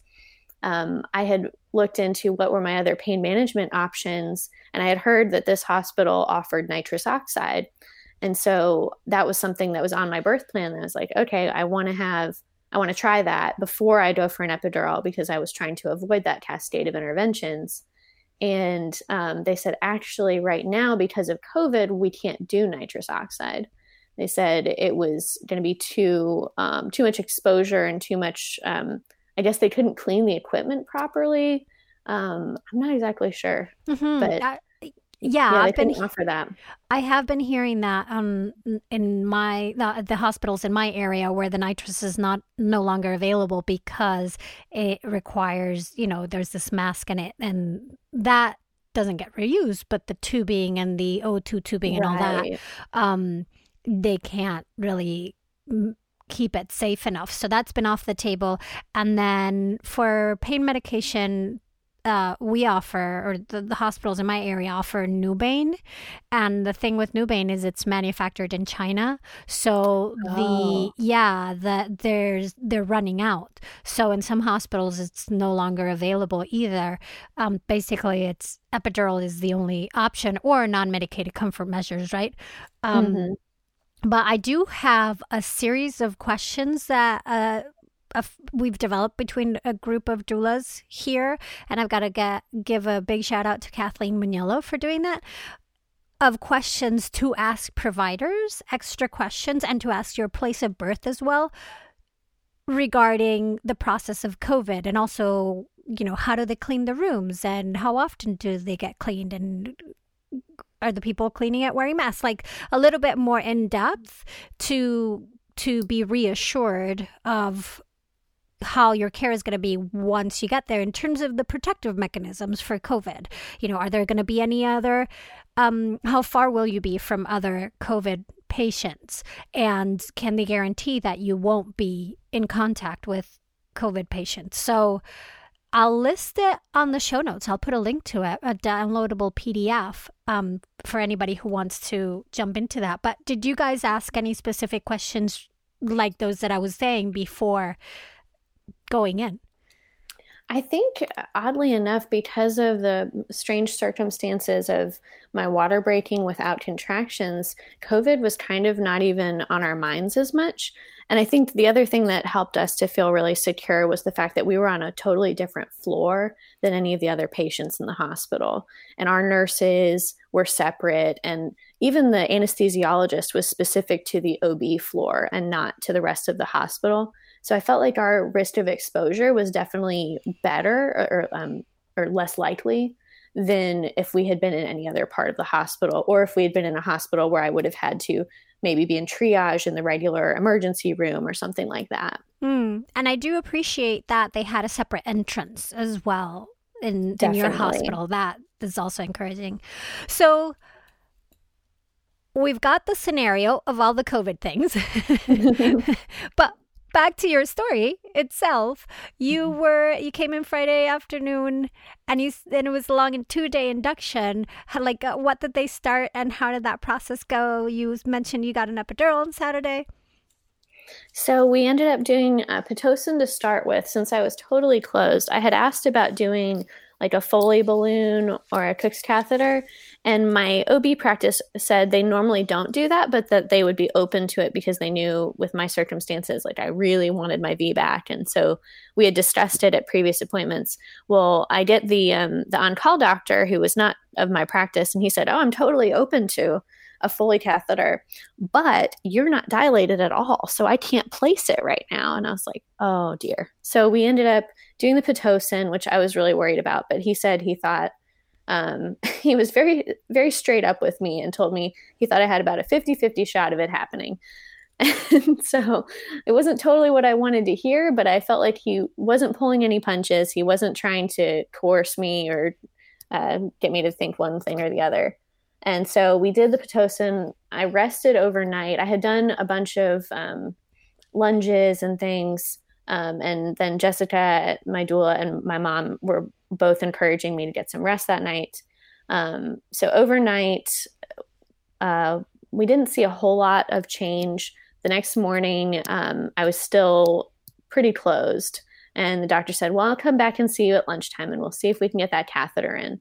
Um, I had looked into what were my other pain management options, and I had heard that this hospital offered nitrous oxide. And so that was something that was on my birth plan. And I was like, okay, I want to have, I want to try that before I go for an epidural, because I was trying to avoid that cascade of interventions. And um, they said, actually, right now, because of COVID, we can't do nitrous oxide. They said it was going to be too, um, too much exposure and too much, um, I guess they couldn't clean the equipment properly. Um, I'm not exactly sure, mm-hmm. but I, yeah, yeah, they I've been couldn't offer that. I have been hearing that um, in my the, the hospitals in my area where the nitrous is not no longer available because it requires, you know, there's this mask in it, and that doesn't get reused, but the tubing and the O two tubing and right. all that, um, they can't really keep it safe enough. So that's been off the table. And then for pain medication, uh, we offer, or the, the hospitals in my area offer Nubain. And the thing with Nubain is it's manufactured in China. So oh. the, yeah, the, there's, they're running out. So in some hospitals, it's no longer available either. Um, basically, it's epidural is the only option, or non-medicated comfort measures, right? Um, mm-hmm. But I do have a series of questions that uh, uh, we've developed between a group of doulas here. And I've got to get, give a big shout out to Kathleen Mugnolo for doing that. Of questions to ask providers, extra questions, and to ask your place of birth as well regarding the process of COVID. And also, you know, how do they clean the rooms, and how often do they get cleaned, and are the people cleaning it wearing masks? Like a little bit more in depth to to be reassured of how your care is going to be once you get there in terms of the protective mechanisms for COVID. You know, are there going to be any other, um, how far will you be from other COVID patients? And can they guarantee that you won't be in contact with COVID patients? So I'll list it on the show notes. I'll put a link to it, a downloadable P D F um, for anybody who wants to jump into that. But did you guys ask any specific questions like those that I was saying before going in? I think, oddly enough, because of the strange circumstances of my water breaking without contractions, COVID was kind of not even on our minds as much. And I think the other thing that helped us to feel really secure was the fact that we were on a totally different floor than any of the other patients in the hospital. And our nurses were separate. And even the anesthesiologist was specific to the O B floor and not to the rest of the hospital. So I felt like our risk of exposure was definitely better or, or, um, or less likely than if we had been in any other part of the hospital, or if we had been in a hospital where I would have had to maybe be in triage in the regular emergency room or something like that. Mm. And I do appreciate that they had a separate entrance as well in, in your hospital. That is also encouraging. So we've got the scenario of all the COVID things, but back to your story itself, you were you came in Friday afternoon, and you and it was a long two day induction. How, like, uh, what did they start, and how did that process go? You mentioned you got an epidural on Saturday. So we ended up doing uh, Pitocin to start with, since I was totally closed. I had asked about doing like a Foley balloon or a Cook's catheter. And my O B practice said they normally don't do that, but that they would be open to it because they knew with my circumstances, like I really wanted my V BAC. And so we had discussed it at previous appointments. Well, I get the um, the on-call doctor who was not of my practice, and he said, oh, I'm totally open to a Foley catheter, but you're not dilated at all, so I can't place it right now. And I was like, oh dear. So we ended up doing the Pitocin, which I was really worried about, but he said he thought, um, he was very, very straight up with me and told me he thought I had about a fifty-fifty shot of it happening. And so it wasn't totally what I wanted to hear, but I felt like he wasn't pulling any punches. He wasn't trying to coerce me or uh, get me to think one thing or the other. And so we did the Pitocin. I rested overnight. I had done a bunch of um, lunges and things. Um, and then Jessica, my doula, and my mom were both encouraging me to get some rest that night. Um, so overnight, uh, we didn't see a whole lot of change. The next morning, um, I was still pretty closed. And the doctor said, well, I'll come back and see you at lunchtime, and we'll see if we can get that catheter in.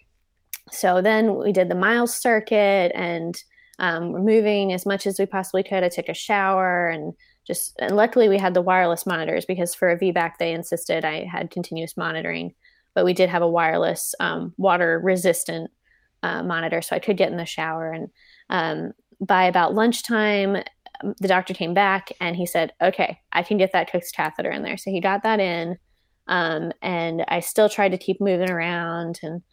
So then we did the Miles circuit, and um, we're moving as much as we possibly could. I took a shower, and just, and luckily we had the wireless monitors, because for a V BAC, they insisted I had continuous monitoring, but we did have a wireless um, water resistant uh, monitor. So I could get in the shower. And um, by about lunchtime, the doctor came back and he said, okay, I can get that Cook's catheter in there. So he got that in. Um, and I still tried to keep moving around, and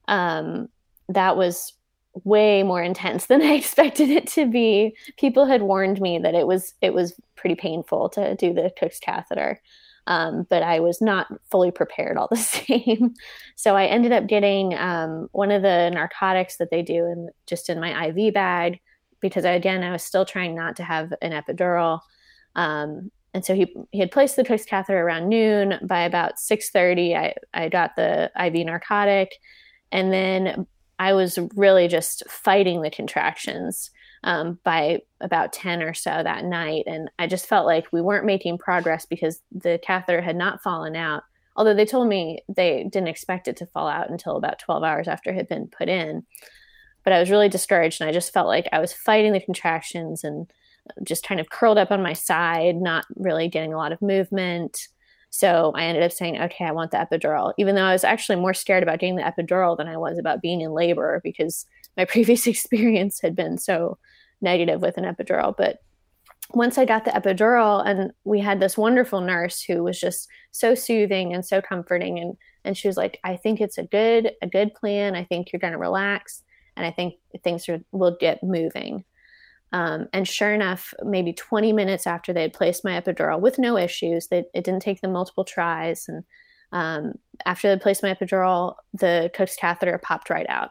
Um, that was way more intense than I expected it to be. People had warned me that it was it was pretty painful to do the Cook's catheter, um, but I was not fully prepared all the same. So I ended up getting um, one of the narcotics that they do in, just in my I V bag, because again, I was still trying not to have an epidural. Um, and so he he had placed the Cook's catheter around noon. By about six thirty, I, I got the I V narcotic. And then I was really just fighting the contractions um, by about ten or so that night. And I just felt like we weren't making progress because the catheter had not fallen out. Although they told me they didn't expect it to fall out until about twelve hours after it had been put in. But I was really discouraged, and I just felt like I was fighting the contractions and just kind of curled up on my side, not really getting a lot of movement. So I ended up saying, okay, I want the epidural, even though I was actually more scared about getting the epidural than I was about being in labor, because my previous experience had been so negative with an epidural. But once I got the epidural, and we had this wonderful nurse who was just so soothing and so comforting. And, and she was like, I think it's a good, a good plan. I think you're going to relax, and I think things are, will get moving. Um, and sure enough, maybe twenty minutes after they had placed my epidural with no issues, they, it didn't take them multiple tries. And um, after they placed my epidural, the Cook's catheter popped right out.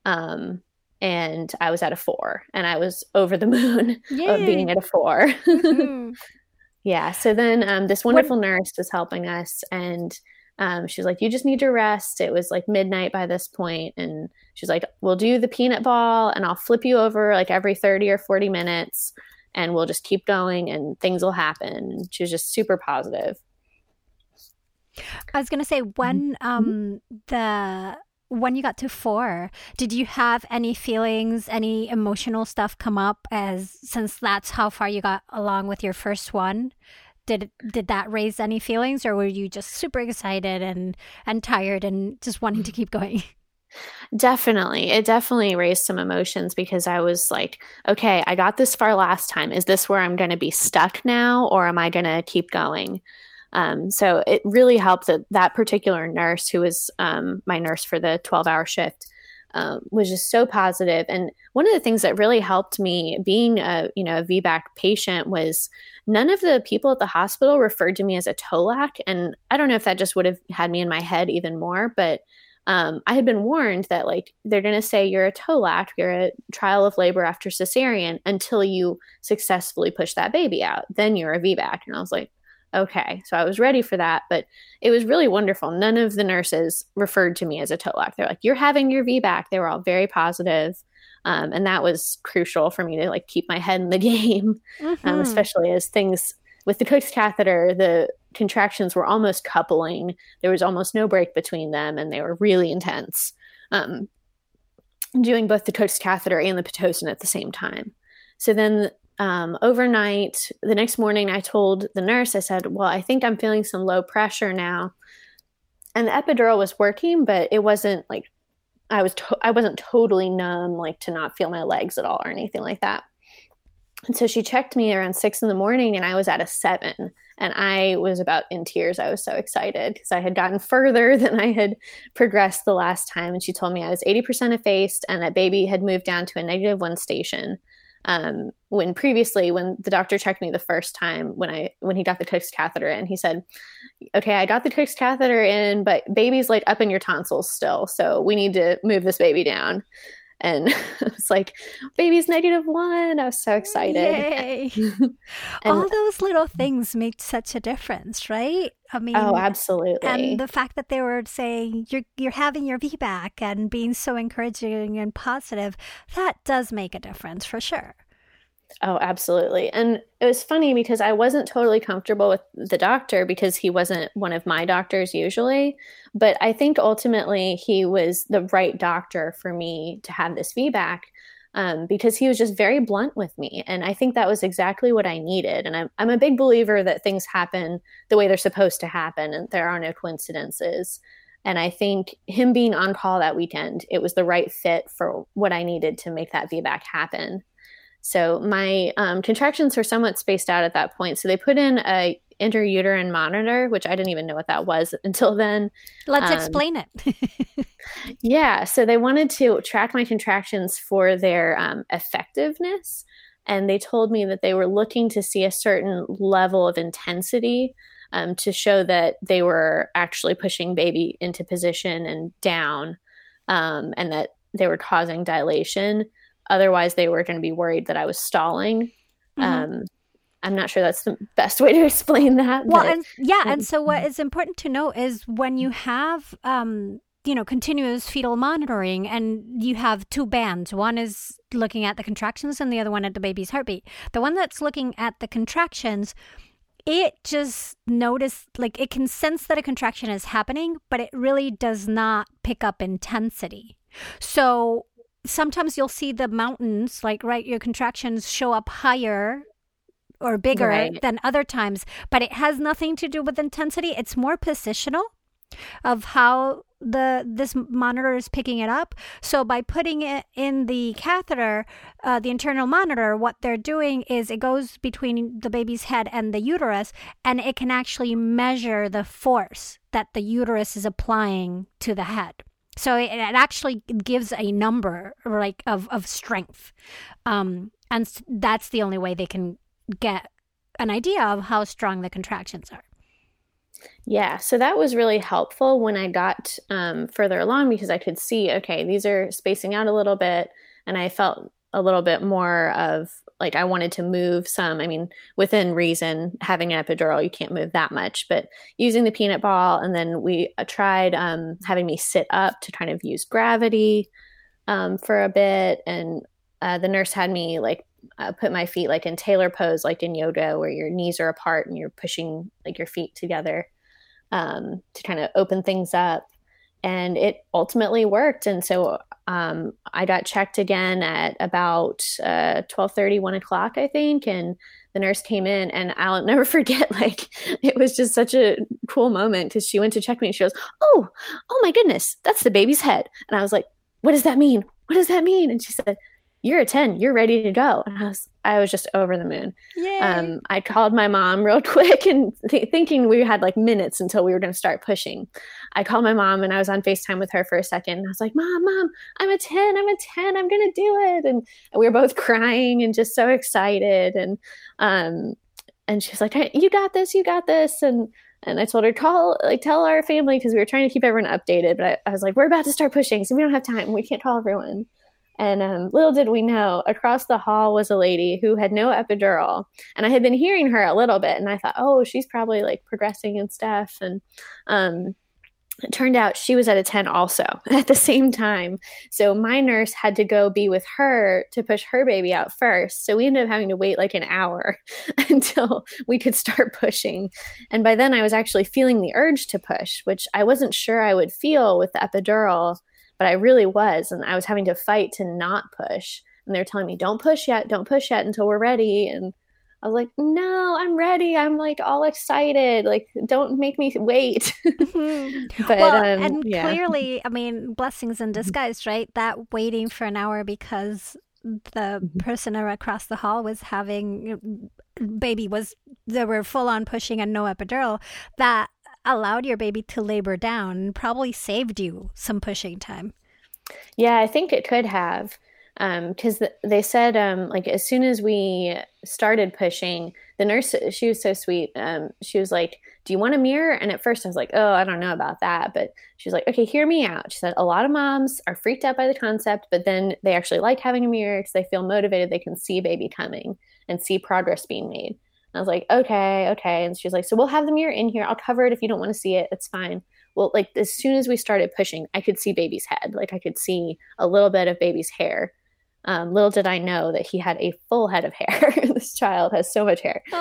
Um, and I was at a four, and I was over the moon Yay. Of being at a four. Mm-hmm. Yeah. So then um, this wonderful what? nurse was helping us, and Um, she was like, you just need to rest. It was like midnight by this point. And she's like, we'll do the peanut ball, and I'll flip you over like every thirty or forty minutes, and we'll just keep going, and things will happen. And she was just super positive. I was going to say, when um the when you got to four, did you have any feelings, any emotional stuff come up, as since that's how far you got along with your first one? Did did that raise any feelings, or were you just super excited and and tired and just wanting to keep going? Definitely. It definitely raised some emotions because I was like, okay, I got this far last time. Is this where I'm going to be stuck now, or am I going to keep going? Um, so it really helped that that particular nurse, who was um, my nurse for the twelve hour shift, um, was just so positive. And one of the things that really helped me being a, you know, a V BAC patient was none of the people at the hospital referred to me as a TOLAC. And I don't know if that just would have had me in my head even more, but um, I had been warned that like, they're going to say you're a TOLAC, you're a trial of labor after cesarean until you successfully push that baby out. Then you're a V BAC. And I was like, okay, so I was ready for that, but it was really wonderful. None of the nurses referred to me as a TOLAC. They're like, you're having your V BAC. They were all very positive. Um, and that was crucial for me to like keep my head in the game, mm-hmm. um, especially as things with the Cook's catheter, the contractions were almost coupling. There was almost no break between them, and they were really intense. Um, doing both the Cook's catheter and the Pitocin at the same time. So then Um, overnight, the next morning, I told the nurse, I said, well, I think I'm feeling some low pressure now. And the epidural was working, but it wasn't like, I was, to- I wasn't totally numb, like to not feel my legs at all or anything like that. And so she checked me around six in the morning and I was at a seven, and I was about in tears. I was so excited because I had gotten further than I had progressed the last time. And she told me I was eighty percent effaced and that baby had moved down to a negative one station. Um, when previously, when the doctor checked me the first time, when I, when he got the Cook's catheter in, he said, okay, I got the Cook's catheter in, but baby's like up in your tonsils still. So we need to move this baby down. And it's like, baby's negative one. I was so excited. Yay. and, all those little things make such a difference, right? I mean, oh, absolutely. And the fact that they were saying you're you're having your V BAC and being so encouraging and positive, that does make a difference for sure. Oh, absolutely. And it was funny because I wasn't totally comfortable with the doctor because he wasn't one of my doctors usually. But I think ultimately he was the right doctor for me to have this V BAC um, because he was just very blunt with me. And I think that was exactly what I needed. And I'm, I'm a big believer that things happen the way they're supposed to happen and there are no coincidences. And I think him being on call that weekend, it was the right fit for what I needed to make that V BAC happen. So my um, contractions were somewhat spaced out at that point. So they put in a intrauterine monitor, which I didn't even know what that was until then. Let's um, explain it. yeah. So they wanted to track my contractions for their um, effectiveness. And they told me that they were looking to see a certain level of intensity um, to show that they were actually pushing baby into position and down um, and that they were causing dilation. Otherwise, they were going to be worried that I was stalling. Mm-hmm. Um, I'm not sure that's the best way to explain that. Well, but, and yeah. Um, and so what is important to know is when you have, um, you know, continuous fetal monitoring and you have two bands, one is looking at the contractions and the other one at the baby's heartbeat. The one that's looking at the contractions, it just notice, like it can sense that a contraction is happening, but it really does not pick up intensity. So sometimes you'll see the mountains, like, right, your contractions show up higher or bigger right. than other times, but it has nothing to do with intensity. It's more positional of how the this monitor is picking it up. So by putting it in the catheter, uh, the internal monitor, what they're doing is it goes between the baby's head and the uterus, and it can actually measure the force that the uterus is applying to the head. So it, it actually gives a number like of, of strength. Um, and that's the only way they can get an idea of how strong the contractions are. Yeah, so that was really helpful when I got um, further along because I could see, okay, these are spacing out a little bit. And I felt a little bit more of like I wanted to move some. I mean, within reason, having an epidural, you can't move that much, but using the peanut ball. And then we uh, tried um, having me sit up to kind of use gravity um, for a bit. And uh, the nurse had me like uh, put my feet like in tailor pose, like in yoga, where your knees are apart and you're pushing like your feet together. um, to kind of open things up. And it ultimately worked. And so um, I got checked again at about uh, twelve thirty, one o'clock, I think. And the nurse came in, and I'll never forget, like, it was just such a cool moment because she went to check me and she goes, oh, oh my goodness, that's the baby's head. And I was like, what does that mean? What does that mean? And she said, you're a ten, you're ready to go. And I was, I was just over the moon. Yay. Um, I called my mom real quick and th- thinking we had like minutes until we were going to start pushing. I called my mom and I was on FaceTime with her for a second. And I was like, mom, mom, I'm a ten, I'm a ten, I'm going to do it. And, and we were both crying and just so excited. And, um, and she was like, hey, you got this, you got this. And, and I told her, call, like, tell our family, because we were trying to keep everyone updated. But I, I was like, we're about to start pushing, so we don't have time. We can't call everyone. And um, little did we know, across the hall was a lady who had no epidural. And I had been hearing her a little bit. And I thought, oh, she's probably like progressing and stuff. And um, it turned out she was at a ten also at the same time. So my nurse had to go be with her to push her baby out first. So we ended up having to wait like an hour until we could start pushing. And by then I was actually feeling the urge to push, which I wasn't sure I would feel with the epidural. But I really was, and I was having to fight to not push. And they were telling me, don't push yet, don't push yet until we're ready. And I was like, no, I'm ready. I'm like all excited. Like, don't make me wait. Mm-hmm. But well, um, and yeah. clearly, I mean, blessings in disguise, right? That waiting for an hour because the person across the hall was having, baby was, they were full on pushing and no epidural. That allowed your baby to labor down and probably saved you some pushing time. Yeah, I think it could have. Because um, th- they said, um, like, as soon as we started pushing, the nurse, she was so sweet. Um, she was like, do you want a mirror? And at first I was like, oh, I don't know about that. But she was like, okay, hear me out. She said, a lot of moms are freaked out by the concept, but then they actually like having a mirror because they feel motivated. They can see baby coming and see progress being made. I was like, okay, okay. And she was like, so we'll have the mirror in here. I'll cover it if you don't want to see it. It's fine. Well, like, as soon as we started pushing, I could see baby's head. Like, I could see a little bit of baby's hair. Um, little did I know that he had a full head of hair. This child has so much hair.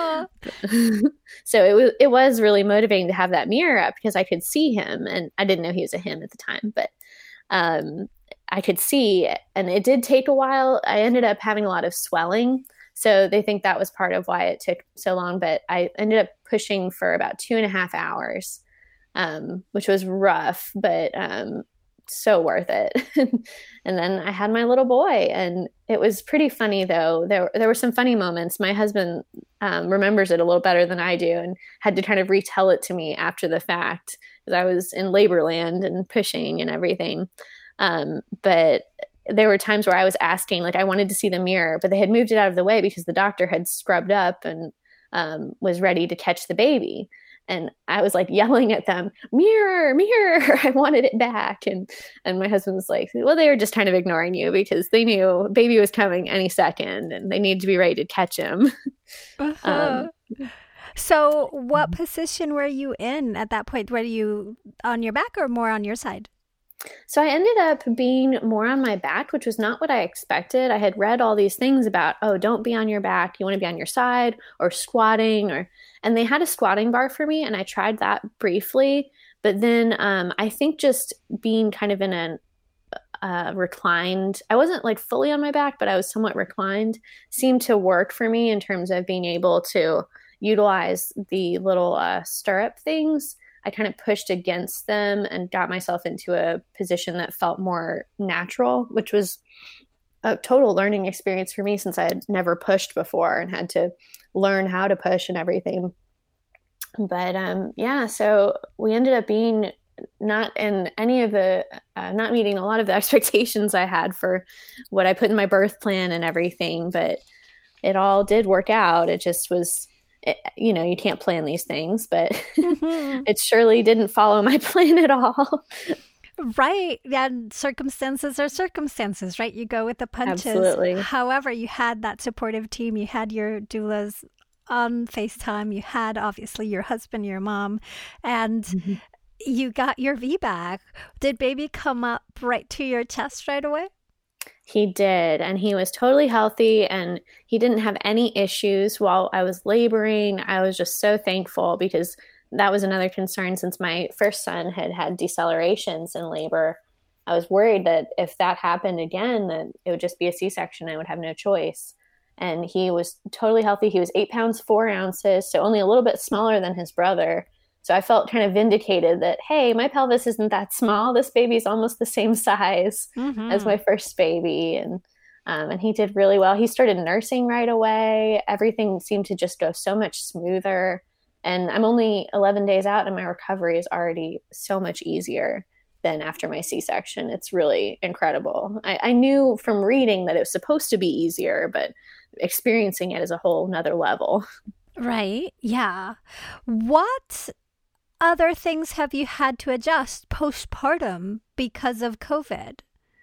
So it was, it was really motivating to have that mirror up because I could see him. And I didn't know he was a him at the time, but um, I could see. And it did take a while. I ended up having a lot of swelling. So they think that was part of why it took so long. But I ended up pushing for about two and a half hours, um, which was rough, but um, so worth it. And then I had my little boy, and it was pretty funny, though. There, there were some funny moments. My husband um, remembers it a little better than I do and had to kind of retell it to me after the fact because I was in labor land and pushing and everything. Um, but there were times where I was asking, like, I wanted to see the mirror, but they had moved it out of the way because the doctor had scrubbed up and um, was ready to catch the baby. And I was like yelling at them, mirror, mirror, I wanted it back. And and my husband was like, well, they were just kind of ignoring you because they knew baby was coming any second and they needed to be ready to catch him. Uh-huh. Um, so what position were you in at that point? Were you on your back or more on your side? So I ended up being more on my back, which was not what I expected. I had read all these things about, oh, don't be on your back. You want to be on your side or squatting, or, and they had a squatting bar for me. And I tried that briefly, but then um, I think just being kind of in a uh, reclined, I wasn't like fully on my back, but I was somewhat reclined, seemed to work for me in terms of being able to utilize the little uh, stirrup things. I kind of pushed against them and got myself into a position that felt more natural, which was a total learning experience for me since I had never pushed before and had to learn how to push and everything. But um, yeah, so we ended up being not in any of the, uh, not meeting a lot of the expectations I had for what I put in my birth plan and everything, but it all did work out. It just was, It, you know, you can't plan these things, but mm-hmm. It surely didn't follow my plan at all. Right. Yeah. Circumstances are circumstances, right? You go with the punches. Absolutely. However, you had that supportive team. You had your doulas on FaceTime. You had, obviously, your husband, your mom, and mm-hmm. you got your V BAC. Did baby come up right to your chest right away? He did, and he was totally healthy, and he didn't have any issues while I was laboring. I was just so thankful because that was another concern since my first son had had decelerations in labor. I was worried that if that happened again, that it would just be a C-section. I would have no choice. And he was totally healthy. He was eight pounds, four ounces, so only a little bit smaller than his brother. So I felt kind of vindicated that, hey, my pelvis isn't that small. This baby's almost the same size mm-hmm. as my first baby. And um, and he did really well. He started nursing right away. Everything seemed to just go so much smoother. And I'm only eleven days out, and my recovery is already so much easier than after my C-section. It's really incredible. I, I knew from reading that it was supposed to be easier, but experiencing it is a whole nother level. Right. Yeah. What other things have you had to adjust postpartum because of COVID?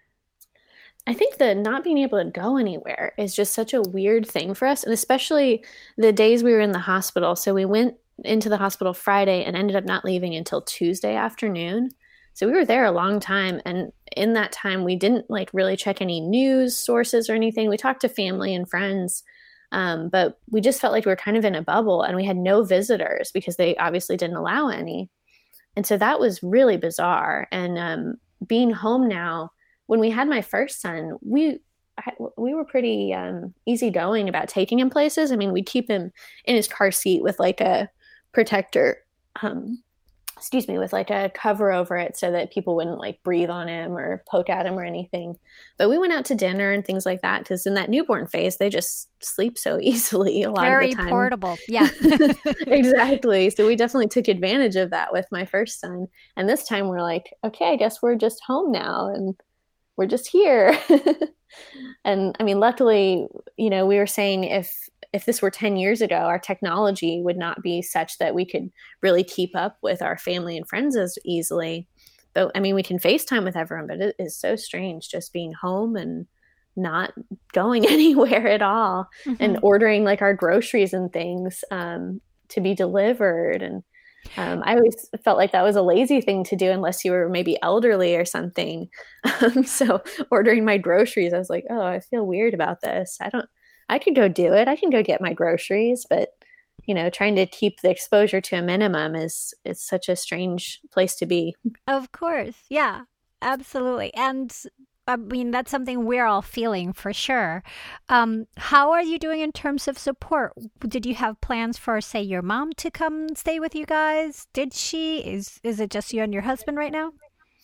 I think that not being able to go anywhere is just such a weird thing for us, and especially the days we were in the hospital. So we went into the hospital Friday and ended up not leaving until Tuesday afternoon. So we were there a long time. And in that time, we didn't like really check any news sources or anything. We talked to family and friends, um, but we just felt like we were kind of in a bubble, and we had no visitors because they obviously didn't allow any. And so that was really bizarre. And um, being home now, when we had my first son, we we were pretty um, easygoing about taking him places. I mean, we'd keep him in his car seat with like a protector, um, excuse me, with like a cover over it so that people wouldn't like breathe on him or poke at him or anything. But we went out to dinner and things like that because in that newborn phase, they just sleep so easily a lot Very of the time. Very portable. Yeah. Exactly. So we definitely took advantage of that with my first son. And this time we're like, okay, I guess we're just home now and we're just here. And I mean, luckily, you know, we were saying if if this were ten years ago, our technology would not be such that we could really keep up with our family and friends as easily. But I mean, we can FaceTime with everyone, but it is so strange just being home and not going anywhere at all mm-hmm. and ordering like our groceries and things um, to be delivered. And Um, I always felt like that was a lazy thing to do unless you were maybe elderly or something. Um, so ordering my groceries, I was like, oh, I feel weird about this. I don't, I could go do it. I can go get my groceries, but you know, trying to keep the exposure to a minimum is, is such a strange place to be. Of course. Yeah, absolutely. And I mean, that's something we're all feeling for sure. Um, how are you doing in terms of support? Did you have plans for, say, your mom to come stay with you guys? Did she? Is is it just you and your husband right now?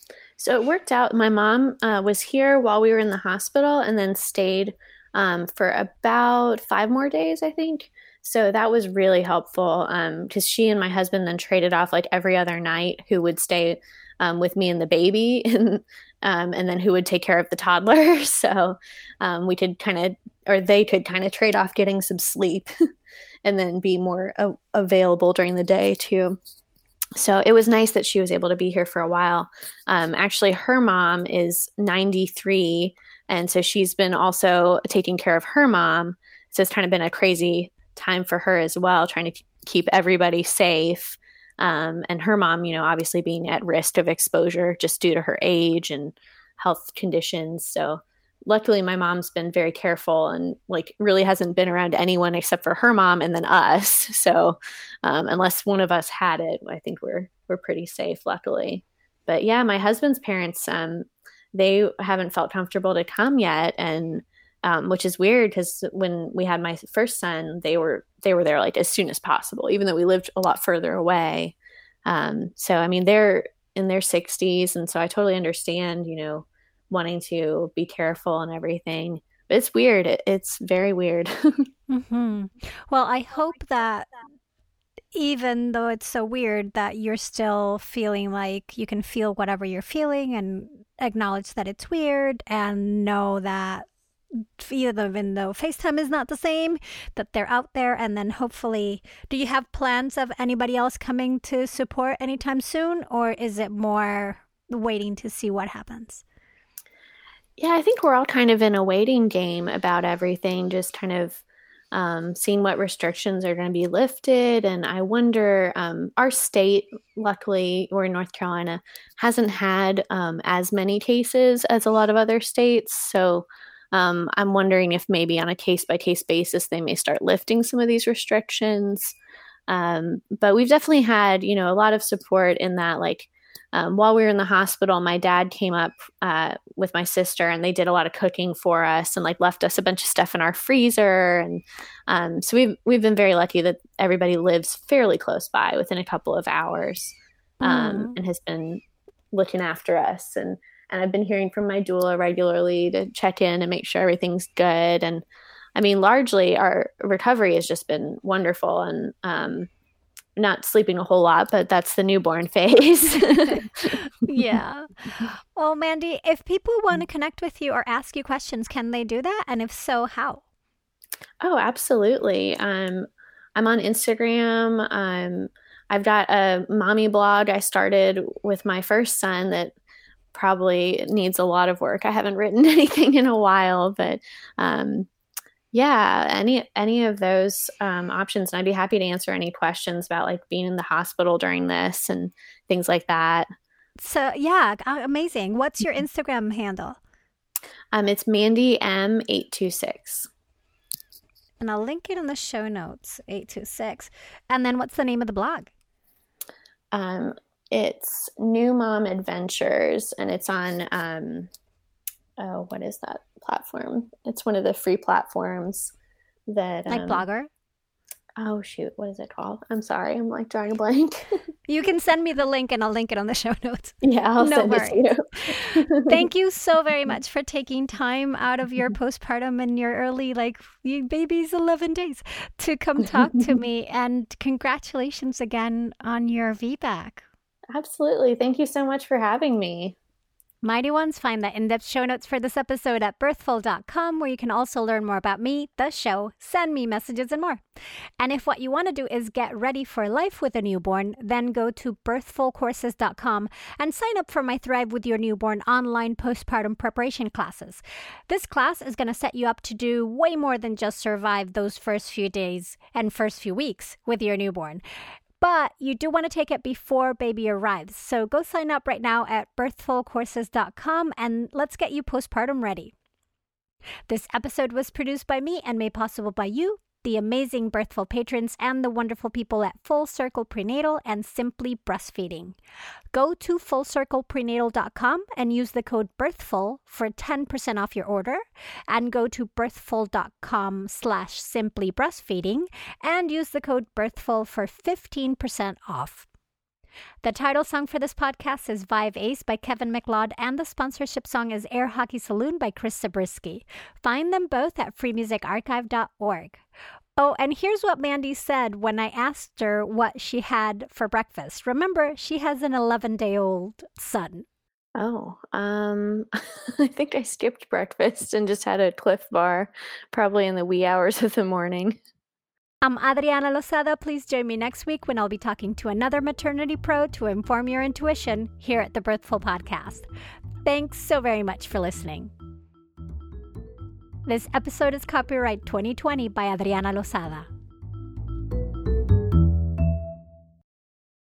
So it worked out. My mom uh, was here while we were in the hospital and then stayed um, for about five more days, I think. So that was really helpful because um, she and my husband then traded off like every other night who would stay um, with me and the baby and um, and then who would take care of the toddler. So um, we could kind of, or they could kind of trade off getting some sleep and then be more a- available during the day too. So it was nice that she was able to be here for a while. Um, actually, her mom is ninety-three, and so she's been also taking care of her mom. So it's kind of been a crazy time for her as well, trying to keep everybody safe. Um, and her mom, you know, obviously being at risk of exposure just due to her age and health conditions. So luckily my mom's been very careful and like really hasn't been around anyone except for her mom and then us. So um, unless one of us had it, I think we're, we're pretty safe, luckily. But yeah, my husband's parents, um, they haven't felt comfortable to come yet. And Um, which is weird because when we had my first son, they were they were there like as soon as possible, even though we lived a lot further away. Um, so, I mean, they're in their sixties. And so I totally understand, you know, wanting to be careful and everything. But it's weird. It, it's very weird. mm-hmm. Well, I hope that even though it's so weird that you're still feeling like you can feel whatever you're feeling and acknowledge that it's weird and know that even though FaceTime is not the same, that they're out there. And then hopefully, do you have plans of anybody else coming to support anytime soon? Or is it more waiting to see what happens? Yeah, I think we're all kind of in a waiting game about everything, just kind of um, seeing what restrictions are going to be lifted. And I wonder, um, our state, luckily, we're in North Carolina, hasn't had um, as many cases as a lot of other states. So Um, I'm wondering if maybe on a case-by-case basis, they may start lifting some of these restrictions. Um, but we've definitely had, you know, a lot of support in that, like, um, while we were in the hospital, my dad came up uh, with my sister, and they did a lot of cooking for us and like left us a bunch of stuff in our freezer. And um, so we've, we've been very lucky that everybody lives fairly close by within a couple of hours um, mm. and has been looking after us. And, and I've been hearing from my doula regularly to check in and make sure everything's good. And I mean, largely our recovery has just been wonderful, and um, not sleeping a whole lot, but that's the newborn phase. Yeah. Well, Mandy, if people want to connect with you or ask you questions, can they do that? And if so, how? Oh, absolutely. Um, I'm on Instagram. Um, I've got a mommy blog I started with my first son that probably needs a lot of work. I haven't written anything in a while, but um, yeah, any any of those um, options. And I'd be happy to answer any questions about like being in the hospital during this and things like that. So yeah, amazing. What's your Instagram handle? Um, it's Mandy M eight two six. And I'll link it in the show notes, eight two six. And then what's the name of the blog? Um, it's New Mom Adventures, and it's on, um, oh, what is that platform? It's one of the free platforms that... Like um, Blogger? Oh, shoot. What is it called? I'm sorry. I'm like drawing a blank. You can send me the link and I'll link it on the show notes. Yeah, I'll no send worries. it to you. Thank you so very much for taking time out of your postpartum and your early, like, you baby's eleven days to come talk to me. And congratulations again on your V BAC. Absolutely. Thank you so much for having me. Mighty Ones, find the in-depth show notes for this episode at birthful dot com, where you can also learn more about me, the show, send me messages, and more. And if what you want to do is get ready for life with a newborn, then go to birthful courses dot com and sign up for my Thrive with Your Newborn online postpartum preparation classes. This class is going to set you up to do way more than just survive those first few days and first few weeks with your newborn. But you do want to take it before baby arrives. So go sign up right now at birthful courses dot com and let's get you postpartum ready. This episode was produced by me and made possible by you, the amazing Birthful patrons, and the wonderful people at Full Circle Prenatal and Simply Breastfeeding. Go to full circle prenatal dot com and use the code BIRTHFUL for ten percent off your order, and go to birthful dot com slash simply breastfeeding and use the code BIRTHFUL for fifteen percent off. The title song for this podcast is Vive Ace by Kevin MacLeod, and the sponsorship song is Air Hockey Saloon by Chris Zabriskie. Find them both at free music archive dot org. Oh, and here's what Mandy said when I asked her what she had for breakfast. Remember, she has an eleven-day-old son. Oh, um, I think I skipped breakfast and just had a Cliff Bar, probably in the wee hours of the morning. I'm Adriana Lozada. Please join me next week when I'll be talking to another maternity pro to inform your intuition here at the Birthful Podcast. Thanks so very much for listening. This episode is copyright twenty twenty by Adriana Lozada.